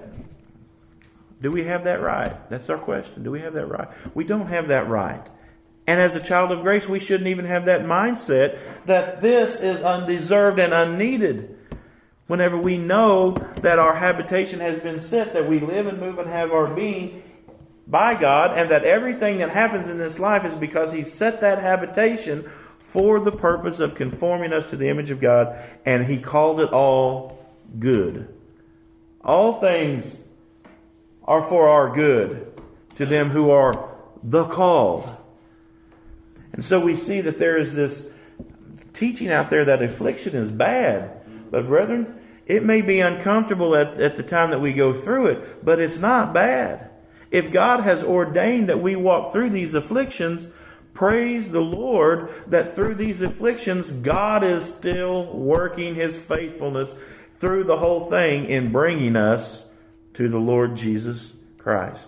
Do we have that right? That's our question. Do we have that right? We don't have that right. And as a child of grace, we shouldn't even have that mindset that this is undeserved and unneeded. Whenever we know that our habitation has been set, that we live and move and have our being by God, and that everything that happens in this life is because He set that habitation for the purpose of conforming us to the image of God, and He called it all good. All things are for our good to them who are the called. And so we see that there is this teaching out there that affliction is bad. But brethren, it may be uncomfortable at the time that we go through it, but it's not bad. If God has ordained that we walk through these afflictions, praise the Lord that through these afflictions, God is still working His faithfulness through the whole thing in bringing us to the Lord Jesus Christ.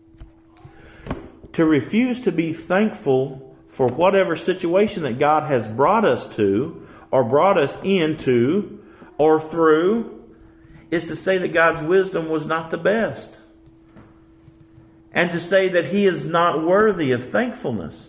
To refuse to be thankful for whatever situation that God has brought us to, or brought us into, or through, is to say that God's wisdom was not the best. And to say that He is not worthy of thankfulness.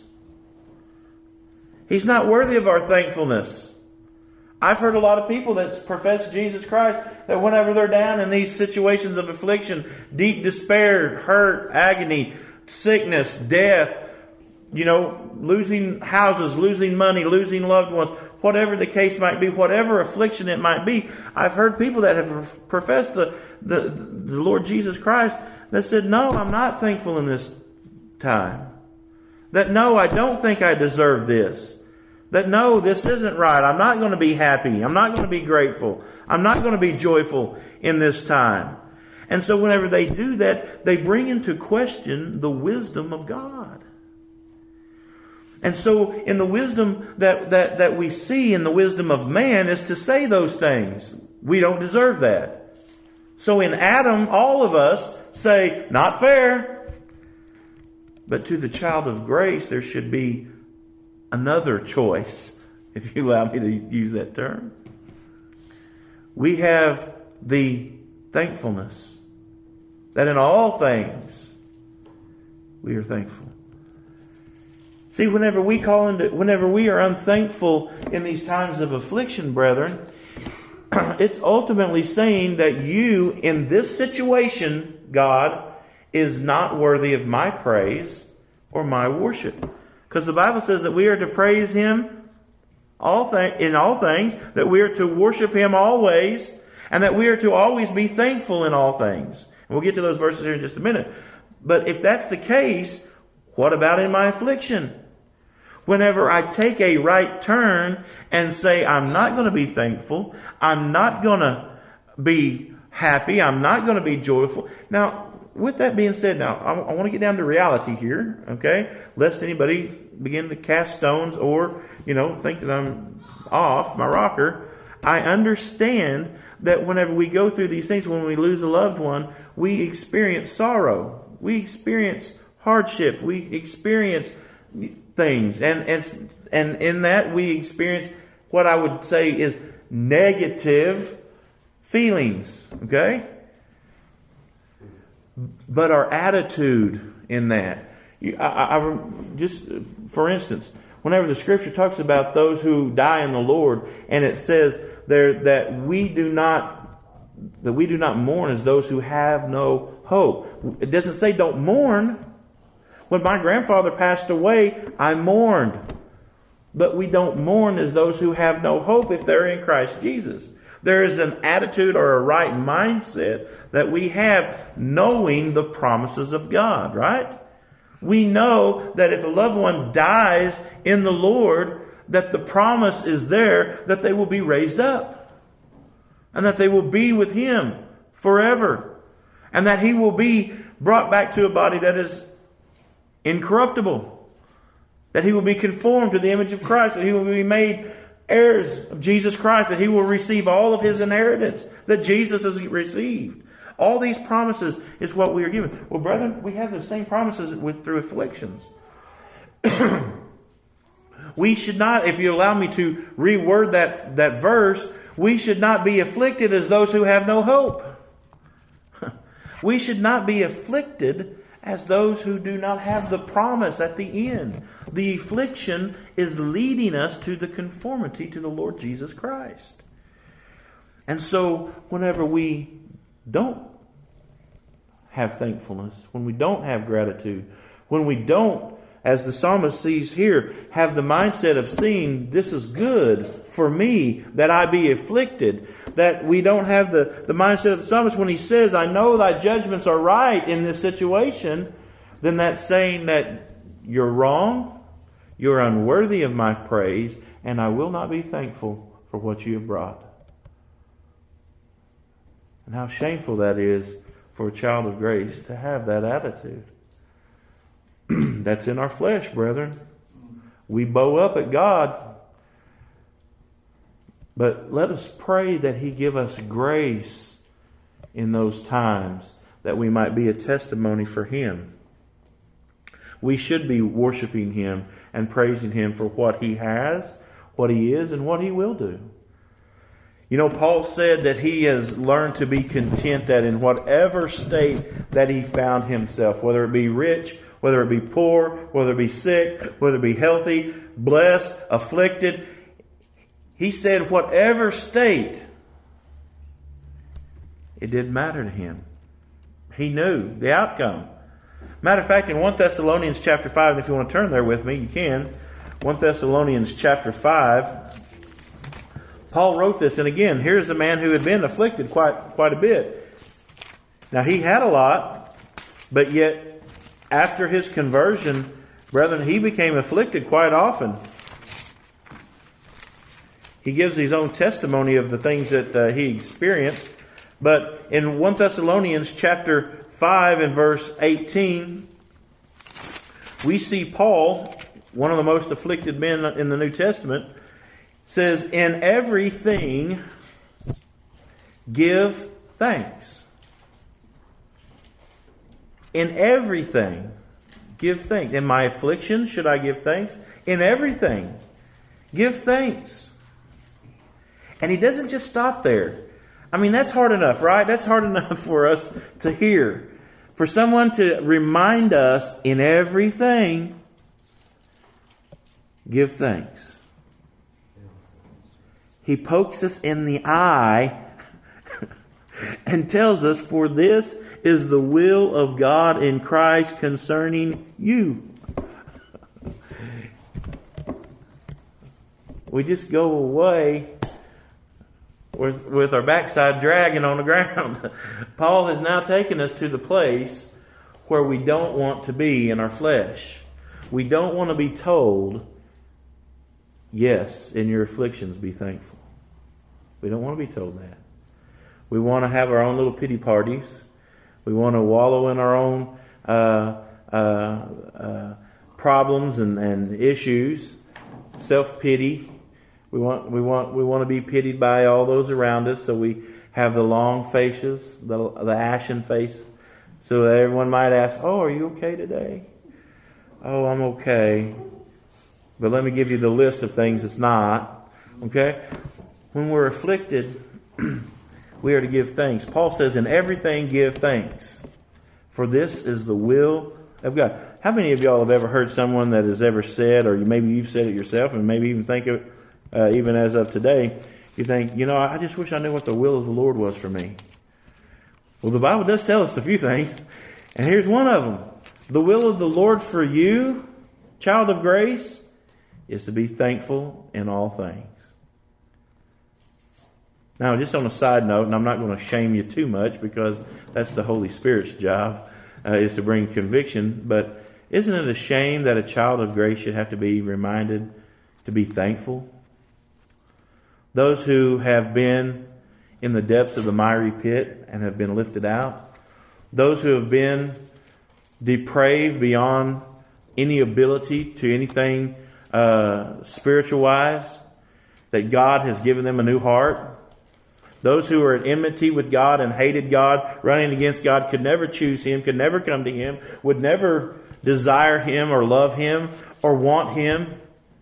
He's not worthy of our thankfulness. I've heard a lot of people that profess Jesus Christ, that whenever they're down in these situations of affliction, deep despair, hurt, agony, sickness, death, losing houses, losing money, losing loved ones, whatever the case might be, whatever affliction it might be, I've heard people that have professed the Lord Jesus Christ that said, no, I'm not thankful in this time. That no, I don't think I deserve this. That no, this isn't right. I'm not going to be happy. I'm not going to be grateful. I'm not going to be joyful in this time. And so whenever they do that, they bring into question the wisdom of God. And so in the wisdom that we see in the wisdom of man is to say those things. We don't deserve that. So in Adam, all of us say, not fair. But to the child of grace, there should be another choice, if you allow me to use that term. We have the thankfulness that in all things we are thankful. See, whenever we are unthankful in these times of affliction, brethren, it's ultimately saying that you, in this situation, God, is not worthy of my praise or my worship. Because the Bible says that we are to praise Him in all things, that we are to worship Him always, and that we are to always be thankful in all things. And we'll get to those verses here in just a minute. But if that's the case, what about in my affliction? Whenever I take a right turn and say, I'm not going to be thankful, I'm not going to be happy, I'm not going to be joyful. Now, with that being said, now, I want to get down to reality here, okay? Lest anybody begin to cast stones or, think that I'm off my rocker. I understand that whenever we go through these things, when we lose a loved one, we experience sorrow. We experience hardship. We experience things. And in that we experience what I would say is negative feelings. Okay? But our attitude in that. I just for instance, whenever the Scripture talks about those who die in the Lord, and it says there that we do not mourn as those who have no hope. It doesn't say don't mourn. When my grandfather passed away, I mourned. But we don't mourn as those who have no hope if they're in Christ Jesus. There is an attitude or a right mindset that we have knowing the promises of God, right? We know that if a loved one dies in the Lord, that the promise is there that they will be raised up. And that they will be with Him forever. And that He will be brought back to a body that is incorruptible. That He will be conformed to the image of Christ. That He will be made heirs of Jesus Christ. That He will receive all of His inheritance that Jesus has received. All these promises is what we are given. Well, brethren, we have the same promises through afflictions. We should not, if you allow me to reword that verse, we should not be afflicted as those who have no hope. We should not be afflicted as those who do not have the promise at the end. The affliction is leading us to the conformity to the Lord Jesus Christ. And so, whenever we don't have thankfulness, when we don't have gratitude, when we don't, as the psalmist sees here, have the mindset of seeing this is good for me that I be afflicted, that we don't have the mindset of the psalmist when he says, I know thy judgments are right in this situation, then that's saying that you're wrong, you're unworthy of my praise, and I will not be thankful for what you have brought. And how shameful that is for a child of grace to have that attitude. That's in our flesh, brethren. We bow up at God. But let us pray that He give us grace in those times that we might be a testimony for Him. We should be worshiping Him and praising Him for what He has, what He is, and what He will do. Paul said that he has learned to be content that in whatever state that he found himself, whether it be rich, whether it be poor, whether it be sick, whether it be healthy, blessed, afflicted. He said whatever state, it didn't matter to him. He knew the outcome. Matter of fact, in 1 Thessalonians chapter 5, and if you want to turn there with me, you can. 1 Thessalonians chapter 5. Paul wrote this, and again, here's a man who had been afflicted quite a bit. Now, he had a lot, but yet, after his conversion, brethren, he became afflicted quite often. He gives his own testimony of the things that he experienced. But in 1 Thessalonians chapter 5 and verse 18, we see Paul, one of the most afflicted men in the New Testament, says, in everything give thanks. In everything give thanks. In my affliction should I give thanks? In everything, give thanks. And he doesn't just stop there. I mean, that's hard enough, right? That's hard enough for us to hear. For someone to remind us, in everything, give thanks. He pokes us in the eye and tells us, for this is the will of God in Christ concerning you. We just go away with our backside dragging on the ground. Paul has now taken us to the place where we don't want to be in our flesh. We don't want to be told, yes, in your afflictions be thankful. We don't want to be told that. We want to have our own little pity parties. We want to wallow in our own problems and issues, self-pity. We want to be pitied by all those around us, so we have the long faces, the ashen face, so that everyone might ask, "Oh, are you okay today?" "Oh, I'm okay." But let me give you the list of things it's not. Okay? When we're afflicted, we are to give thanks. Paul says, in everything give thanks, for this is the will of God. How many of y'all have ever heard someone that has ever said, or maybe you've said it yourself, and maybe even think of it, even as of today, you think, I just wish I knew what the will of the Lord was for me. Well, the Bible does tell us a few things, and here's one of them. The will of the Lord for you, child of grace, is to be thankful in all things. Now, just on a side note, and I'm not going to shame you too much because that's the Holy Spirit's job, is to bring conviction, but isn't it a shame that a child of grace should have to be reminded to be thankful? Those who have been in the depths of the miry pit and have been lifted out. Those who have been depraved beyond any ability to anything spiritual-wise, that God has given them a new heart. Those who are at enmity with God and hated God, running against God, could never choose Him, could never come to Him, would never desire Him or love Him or want Him,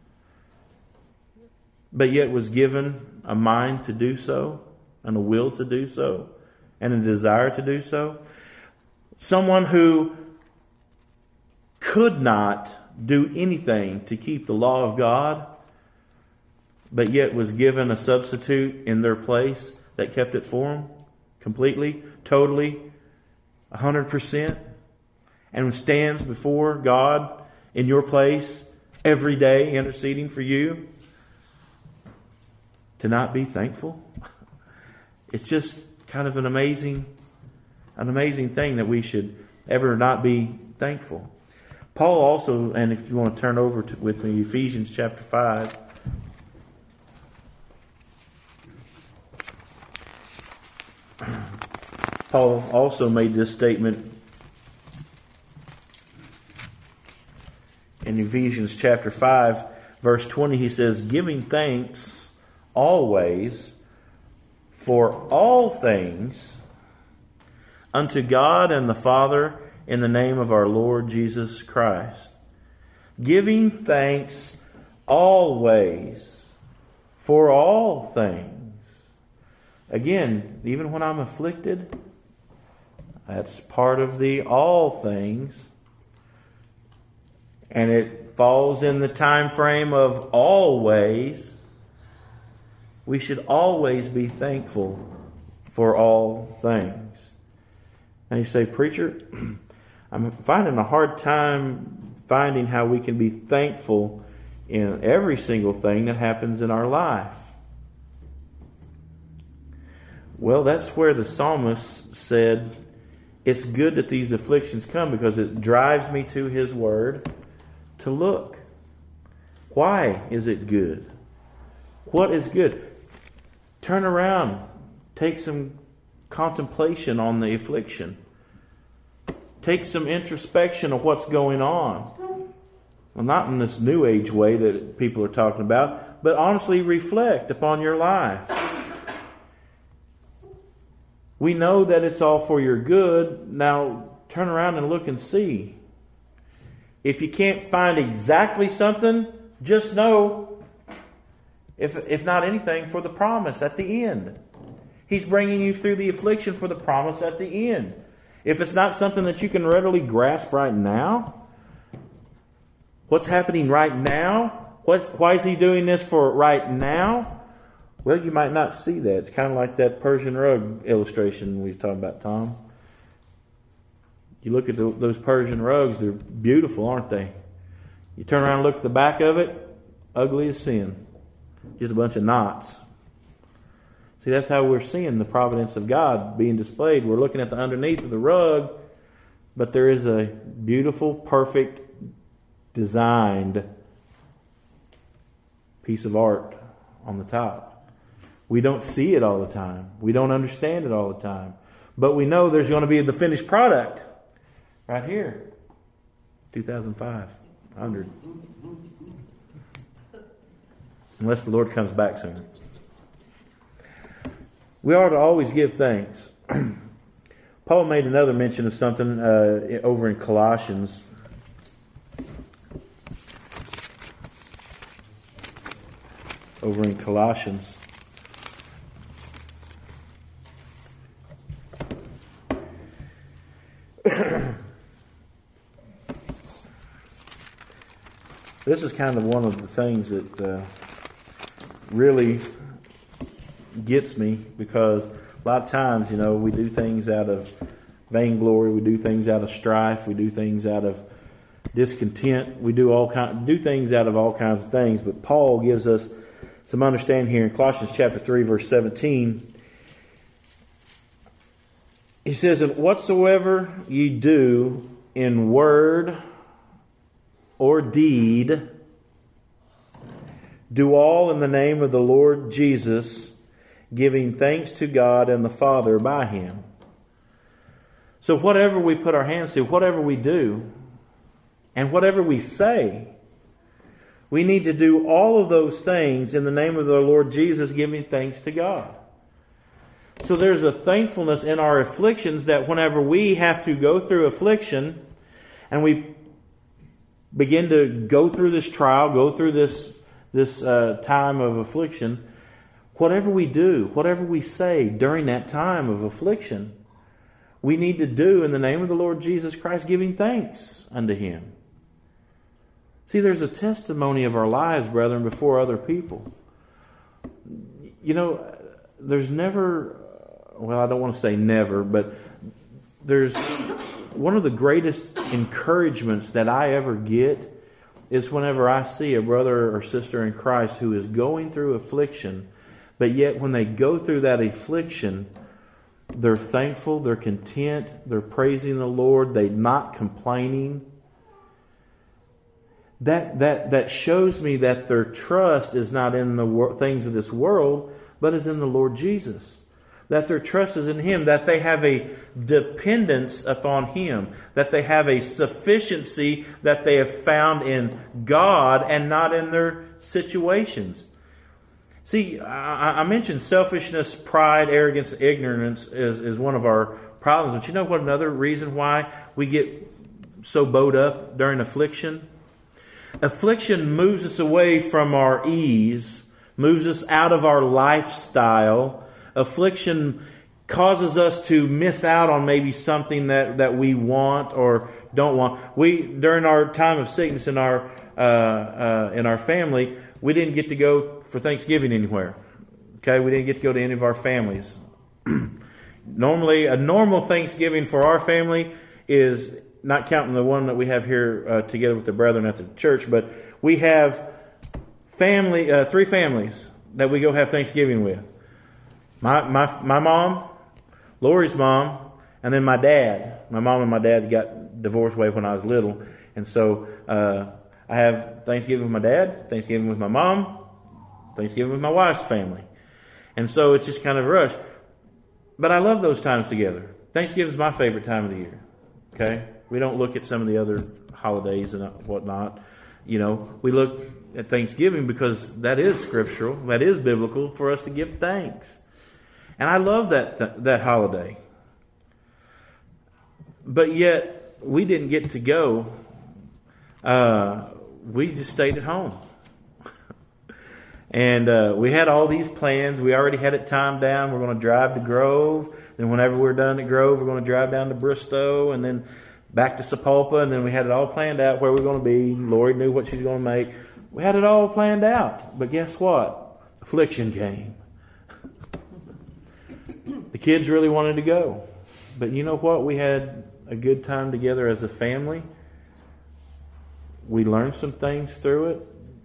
but yet was given a mind to do so, and a will to do so, and a desire to do so. Someone who could not do anything to keep the law of God, but yet was given a substitute in their place that kept it for them completely, totally, 100%, and stands before God in your place every day interceding for you. To not be thankful, it's just kind of an amazing thing that we should ever not be thankful. Paul also, and if you want to turn over with me, Ephesians chapter 5. Paul also made this statement in Ephesians chapter 5, verse 20. He says, giving thanks always for all things unto God and the Father in the name of our Lord Jesus Christ. Giving thanks always for all things. Again, even when I'm afflicted, that's part of the all things. And it falls in the time frame of always. We should always be thankful for all things. And you say, preacher, I'm finding a hard time finding how we can be thankful in every single thing that happens in our life. Well, that's where the psalmist said, it's good that these afflictions come because it drives me to His Word to look. Why is it good? What is good? Turn around. Take some contemplation on the affliction. Take some introspection of what's going on. Well, not in this New Age way that people are talking about, but honestly reflect upon your life. We know that it's all for your good. Now turn around and look and see. If you can't find exactly something, just know, if not anything, for the promise at the end. He's bringing you through the affliction for the promise at the end. If it's not something that you can readily grasp right now, what's happening right now? Why is He doing this for right now? Well, you might not see that. It's kind of like that Persian rug illustration we were talking about, Tom. You look at those Persian rugs, they're beautiful, aren't they? You turn around and look at the back of it, ugly as sin. Just a bunch of knots. See, that's how we're seeing the providence of God being displayed. We're looking at the underneath of the rug, but there is a beautiful, perfect, designed piece of art on the top. We don't see it all the time. We don't understand it all the time. But we know there's going to be the finished product right here. 2500. Unless the Lord comes back soon. We are to always give thanks. Paul made another mention of something over in Colossians. Over in Colossians. This is kind of one of the things that really gets me, because a lot of times, we do things out of vainglory, we do things out of strife, we do things out of discontent, we do things out of all kinds of things. But Paul gives us some understanding here in Colossians chapter 3, verse 17. He says, "And whatsoever ye do in word or deed, do all in the name of the Lord Jesus, giving thanks to God and the Father by Him." So whatever we put our hands to, whatever we do, and whatever we say, we need to do all of those things in the name of the Lord Jesus, giving thanks to God. So there's a thankfulness in our afflictions that whenever we have to go through affliction and we begin to go through this trial, go through this time of affliction, whatever we do, whatever we say during that time of affliction, we need to do in the name of the Lord Jesus Christ, giving thanks unto Him. See, there's a testimony of our lives, brethren, before other people. There's never, I don't want to say never, but there's one of the greatest encouragements that I ever get is whenever I see a brother or sister in Christ who is going through affliction, but yet when they go through that affliction, they're thankful, they're content, they're praising the Lord, they're not complaining. That shows me that their trust is not in the things of this world, but is in the Lord Jesus. That their trust is in Him, that they have a dependence upon Him, that they have a sufficiency that they have found in God and not in their situations. See, I mentioned selfishness, pride, arrogance, ignorance is one of our problems. But you know what another reason why we get so bowed up during affliction? Affliction moves us away from our ease, moves us out of our lifestyle. Affliction causes us to miss out on maybe something that we want or don't want. During our time of sickness in our family, we didn't get to go for Thanksgiving anywhere. Okay, we didn't get to go to any of our families. Normally, a normal Thanksgiving for our family is, not counting the one that we have here together with the brethren at the church, but we have three families that we go have Thanksgiving with. My mom, Lori's mom, and then my dad. My mom and my dad got divorced way when I was little. And so I have Thanksgiving with my dad, Thanksgiving with my mom, Thanksgiving with my wife's family. And so it's just kind of a rush. But I love those times together. Thanksgiving is my favorite time of the year. Okay? We don't look at some of the other holidays and whatnot. We look at Thanksgiving because that is scriptural, that is biblical for us to give thanks. And I love that holiday. But yet, we didn't get to go. We just stayed at home. And we had all these plans. We already had it timed down. We're going to drive to Grove. Then whenever we're done at Grove, we're going to drive down to Bristow and then back to Sapulpa. And then we had it all planned out where we're going to be. Lori knew what she's going to make. We had it all planned out. But guess what? Affliction came. The kids really wanted to go. But you know what? We had a good time together as a family. We learned some things through it.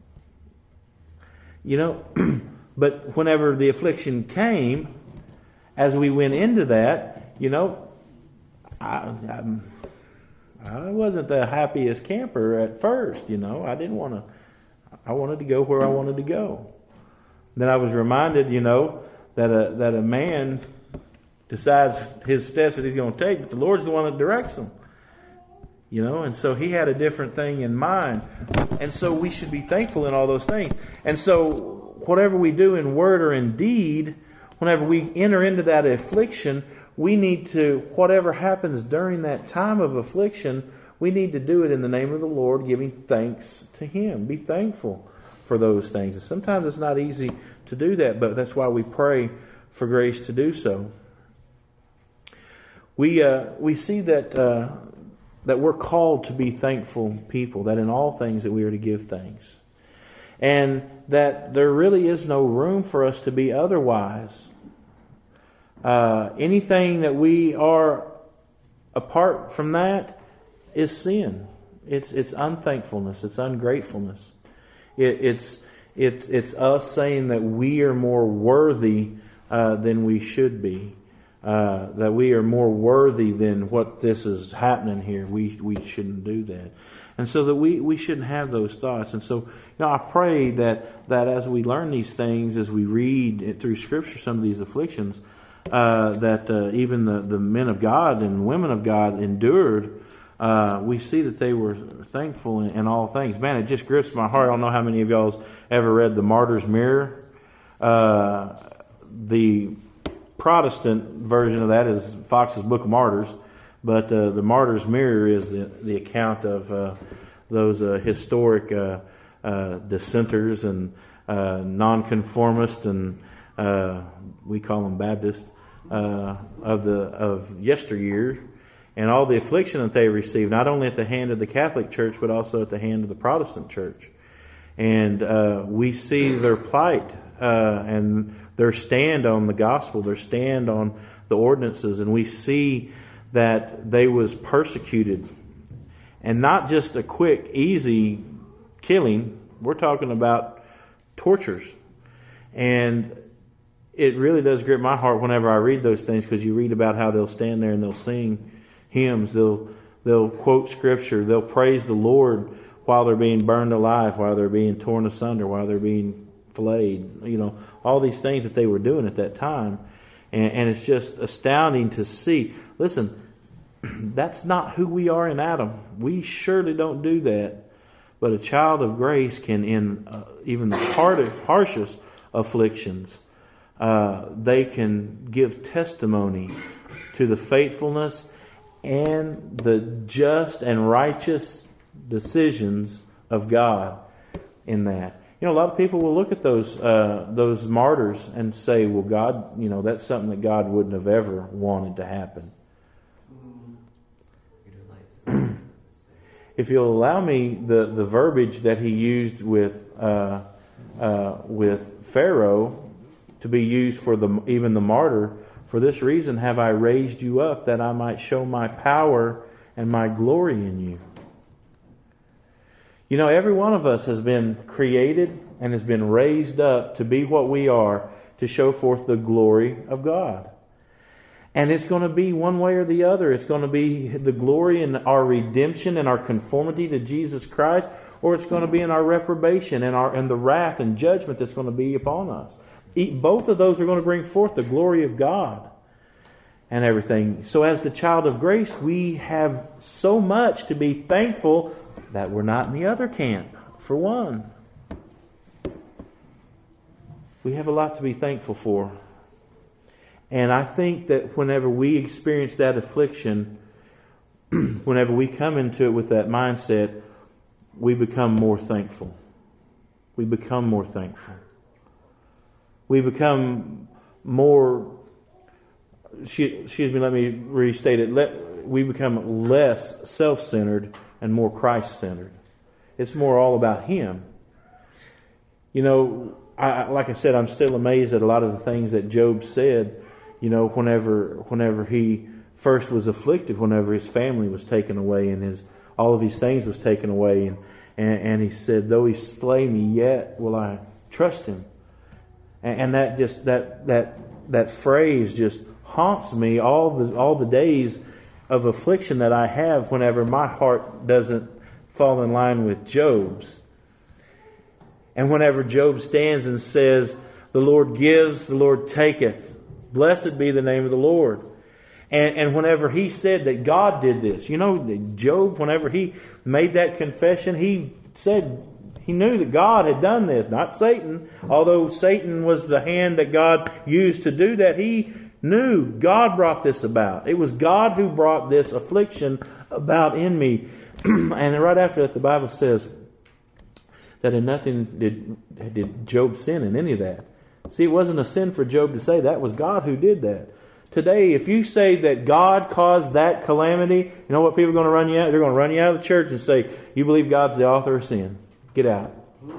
You know, but whenever the affliction came, as we went into that, you know, I wasn't the happiest camper at first, you know. I wanted to go where I wanted to go. Then I was reminded, you know, that a man decides his steps that he's going to take, but the Lord's the one that directs them. You know, and so he had a different thing in mind. And so we should be thankful in all those things. And so whatever we do in word or in deed, whenever we enter into that affliction, we need to, whatever happens during that time of affliction, we need to do it in the name of the Lord, giving thanks to Him. Be thankful for those things. And sometimes it's not easy to do that, but that's why we pray for grace to do so. We see that we're called to be thankful people, that in all things that we are to give thanks. And that there really is no room for us to be otherwise. Anything that we are apart from that is sin. It's unthankfulness. It's ungratefulness. It's us saying that we are more worthy than we should be. That we are more worthy than what this is happening here. We shouldn't do that. And so that we shouldn't have those thoughts. And so, you know, I pray that as we learn these things, as we read through Scripture some of these afflictions, that even the men of God and women of God endured, we see that they were thankful in all things. Man, it just grips my heart. I don't know how many of y'all's ever read The Martyr's Mirror. The Protestant version of that is Fox's Book of Martyrs, but The Martyr's Mirror is the account of those historic dissenters and nonconformists, and we call them Baptists, of yesteryear, and all the affliction that they received, not only at the hand of the Catholic Church, but also at the hand of the Protestant Church. And we see their plight and their stand on the gospel, their stand on the ordinances, and we see that they was persecuted. And not just a quick, easy killing. We're talking about tortures. And it really does grip my heart whenever I read those things, because you read about how they'll stand there and they'll sing hymns, they'll quote Scripture, they'll praise the Lord while they're being burned alive, while they're being torn asunder, while they're being filleted, you know, all these things that they were doing at that time. And it's just astounding to see. Listen, that's not who we are in Adam. We surely don't do that. But a child of grace can, in even the harshest afflictions, they can give testimony to the faithfulness and the just and righteous decisions of God in that. You know, a lot of people will look at those martyrs and say, well, God, you know, that's something that God wouldn't have ever wanted to happen. If you'll allow me, the verbiage that he used with Pharaoh to be used for even the martyr, for this reason have I raised you up, that I might show my power and my glory in you. You know, every one of us has been created and has been raised up to be what we are, to show forth the glory of God. And it's going to be one way or the other. It's going to be the glory in our redemption and our conformity to Jesus Christ, or it's going to be in our reprobation and the wrath and judgment that's going to be upon us. Both of those are going to bring forth the glory of God and everything. So as the child of grace, we have so much to be thankful that we're not in the other camp, for one. We have a lot to be thankful for. And I think that whenever we experience that affliction, whenever we come into it with that mindset, we become more thankful. We become more thankful. we become more, excuse me, let me restate it. We become less self-centered and more Christ-centered. It's more all about Him. You know, like I said, I'm still amazed at a lot of the things that Job said, you know, whenever he first was afflicted, whenever his family was taken away and all of his things was taken away. And he said, though he slay me, yet will I trust Him. And that just, that phrase just haunts me all the days of affliction that I have whenever my heart doesn't fall in line with Job's. And whenever Job stands and says, the Lord gives, the Lord taketh. Blessed be the name of the Lord. And whenever he said that God did this, you know, Job, whenever he made that confession, he said he knew that God had done this, not Satan. Although Satan was the hand that God used to do that, he knew God brought this about. It was God who brought this affliction about in me. And right after that, the Bible says that in nothing did Job sin in any of that. See, it wasn't a sin for Job to say that. It was God who did that. Today, if you say that God caused that calamity, you know what people are going to run you out? They're going to run you out of the church and say, you believe God's the author of sin. Get out.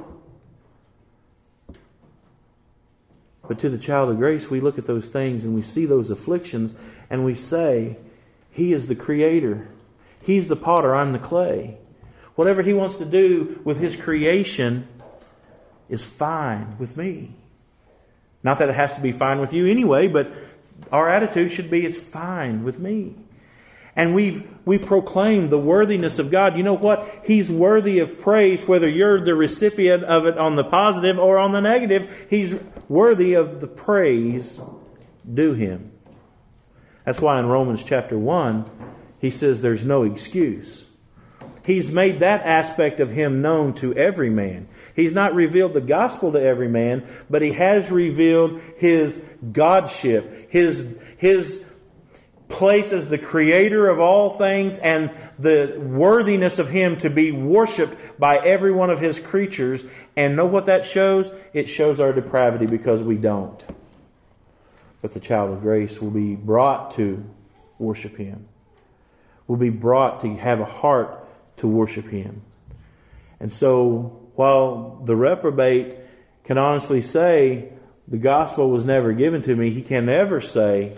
But to the child of grace, we look at those things and we see those afflictions and we say, He is the Creator. He's the potter, I'm the clay. Whatever He wants to do with His creation is fine with me. Not that it has to be fine with you anyway, but our attitude should be, it's fine with me. And we proclaim the worthiness of God. You know what? He's worthy of praise, whether you're the recipient of it on the positive or on the negative. He's worthy of the praise due Him. That's why in Romans chapter 1, he says there's no excuse. He's made that aspect of Him known to every man. He's not revealed the gospel to every man, but He has revealed His Godship, His place as the Creator of all things, and the worthiness of Him to be worshipped by every one of His creatures. And know what that shows? It shows our depravity because we don't. But the child of grace will be brought to worship Him. Will be brought to have a heart to worship Him. And so, while the reprobate can honestly say, the gospel was never given to me, he can never say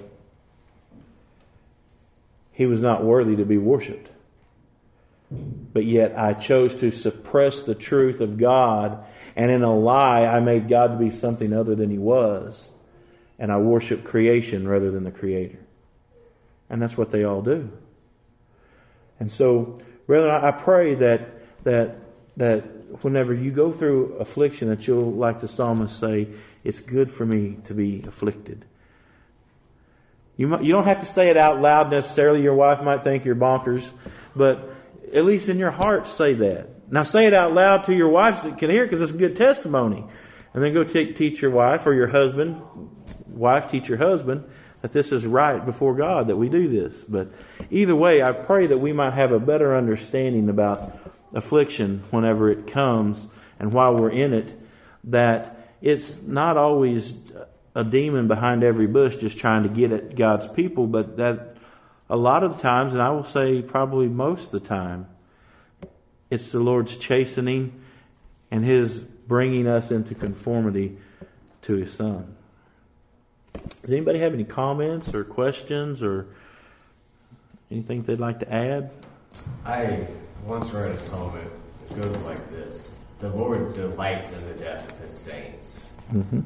he was not worthy to be worshipped. But yet I chose to suppress the truth of God, and in a lie I made God to be something other than He was. And I worship creation rather than the Creator. And that's what they all do. And so, brethren, I pray that whenever you go through affliction, that you'll, like the psalmist, say, it's good for me to be afflicted. You don't have to say it out loud necessarily. Your wife might think you're bonkers, but at least in your heart say that. Now say it out loud to your wife so you can hear it, because it's a good testimony. And then go teach your wife or your husband. Wife, teach your husband that this is right before God, that we do this. But either way, I pray that we might have a better understanding about affliction whenever it comes, and while we're in it, that it's not always a demon behind every bush just trying to get at God's people, but that a lot of the times, and I will say probably most of the time, it's the Lord's chastening and His bringing us into conformity to His Son. Does anybody have any comments or questions or anything they'd like to add? I once read a psalm. It goes like this: "The Lord delights in the death of His saints." Mm-hmm.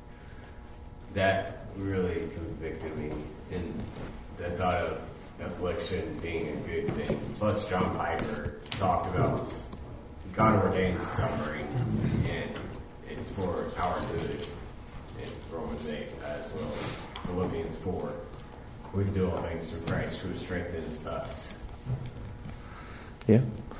That really convicted me in the thought of affliction being a good thing. Plus, John Piper talked about God ordained suffering, and it's for our good. In Romans 8 as well, Philippians 4, we can do all things through Christ who strengthens us. Yeah.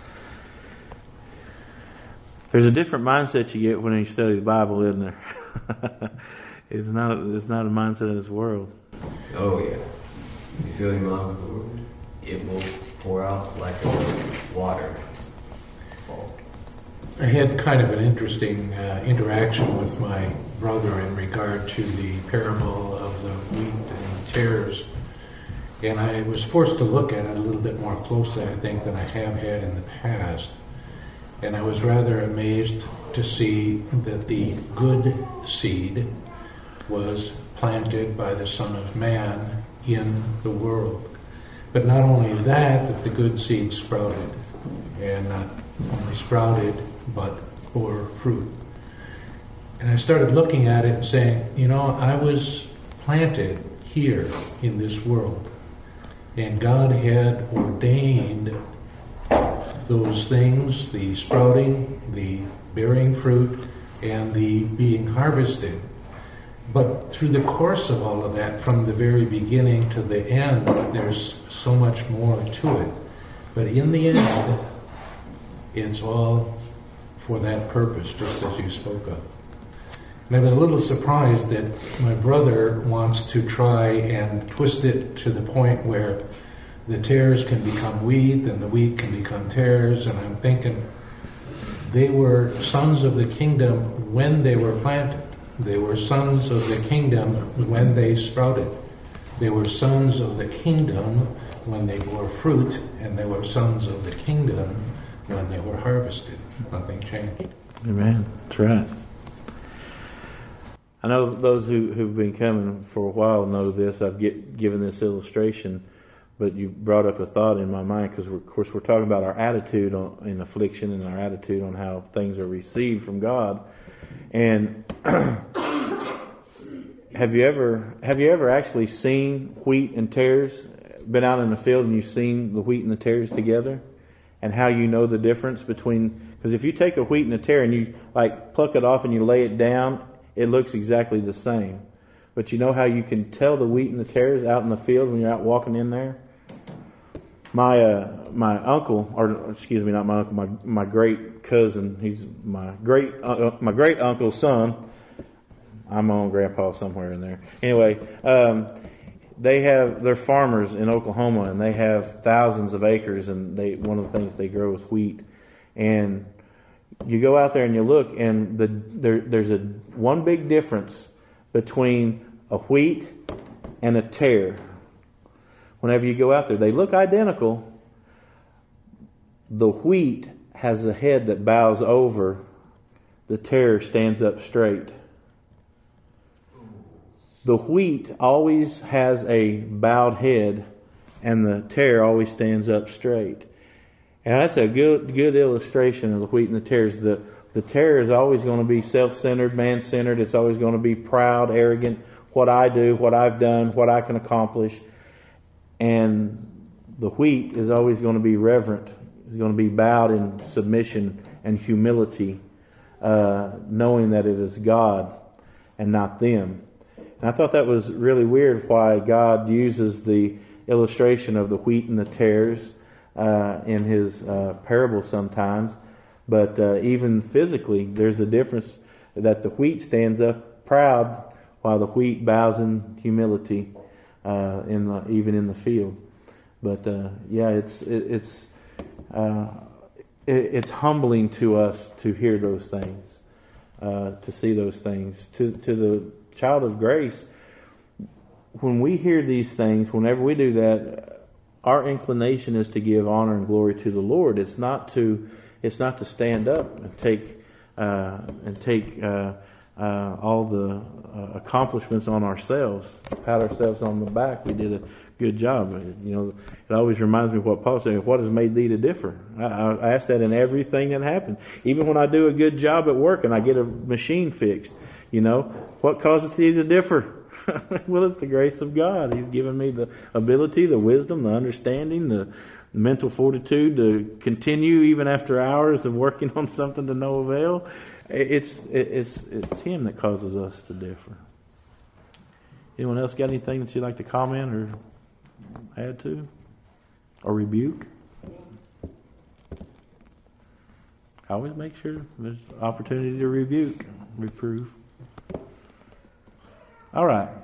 There's a different mindset you get when you study the Bible, isn't there? It's not a mindset of this world. Oh yeah. You feel in love with the Lord, it will pour out like water. I had kind of an interesting interaction with my brother in regard to the parable of the wheat and tares. And I was forced to look at it a little bit more closely, I think, than I have had in the past. And I was rather amazed to see that the good seed was planted by the Son of Man in the world. But not only that the good seed sprouted, and not only sprouted, but bore fruit. And I started looking at it and saying, I was planted here in this world. And God had ordained those things, the sprouting, the bearing fruit, and the being harvested. But through the course of all of that, from the very beginning to the end, there's so much more to it. But in the end, it's all for that purpose, just as you spoke of. And I was a little surprised that my brother wants to try and twist it to the point where the tares can become wheat and the wheat can become tares. And I'm thinking, they were sons of the kingdom when they were planted. They were sons of the kingdom when they sprouted. They were sons of the kingdom when they bore fruit, and they were sons of the kingdom when they were harvested. Nothing changed. Amen. That's right. I know those who've been coming for a while know this. I've given this illustration, but you brought up a thought in my mind because, of course, we're talking about our attitude in affliction and our attitude on how things are received from God. And have you ever actually seen wheat and tares? Been out in the field and you've seen the wheat and the tares together, and how you know the difference between? Because if you take a wheat and a tare and you pluck it off and you lay it down, it looks exactly the same. But you know how you can tell the wheat and the tares out in the field when you're out walking in there? My uncle, or excuse me, not my uncle, my great cousin, he's my great uncle's son. I'm my own grandpa somewhere in there. Anyway, they're farmers in Oklahoma, and they have thousands of acres, and one of the things they grow is wheat. And you go out there and you look, and there's one big difference between a wheat and a tare. Whenever you go out there, they look identical. The wheat has a head that bows over. The tare stands up straight. The wheat always has a bowed head, and the tare always stands up straight. And that's a good illustration of the wheat and the tares. The tare is always going to be self-centered, man-centered. It's always going to be proud, arrogant. What I do, what I've done, what I can accomplish. And the wheat is always going to be reverent. It's going to be bowed in submission and humility, knowing that it is God and not them. And I thought that was really weird why God uses the illustration of the wheat and the tares in his parable sometimes. But even physically, there's a difference that the wheat stands up proud while the wheat bows in humility even in the field. But it's humbling to us to hear those things, to see those things. To the child of grace, when we hear these things, whenever we do that, our inclination is to give honor and glory to the Lord. It's not to stand up and take all the accomplishments on ourselves, pat ourselves on the back. We did a good job. It always reminds me of what Paul said, what has made thee to differ? I ask that in everything that happens. Even when I do a good job at work and I get a machine fixed, what causes thee to differ? Well, it's the grace of God. He's given me the ability, the wisdom, the understanding, the mental fortitude to continue even after hours of working on something to no avail. It's Him that causes us to differ. Anyone else got anything that you'd like to comment or add to? Or rebuke? I always make sure there's opportunity to rebuke, reprove. All right.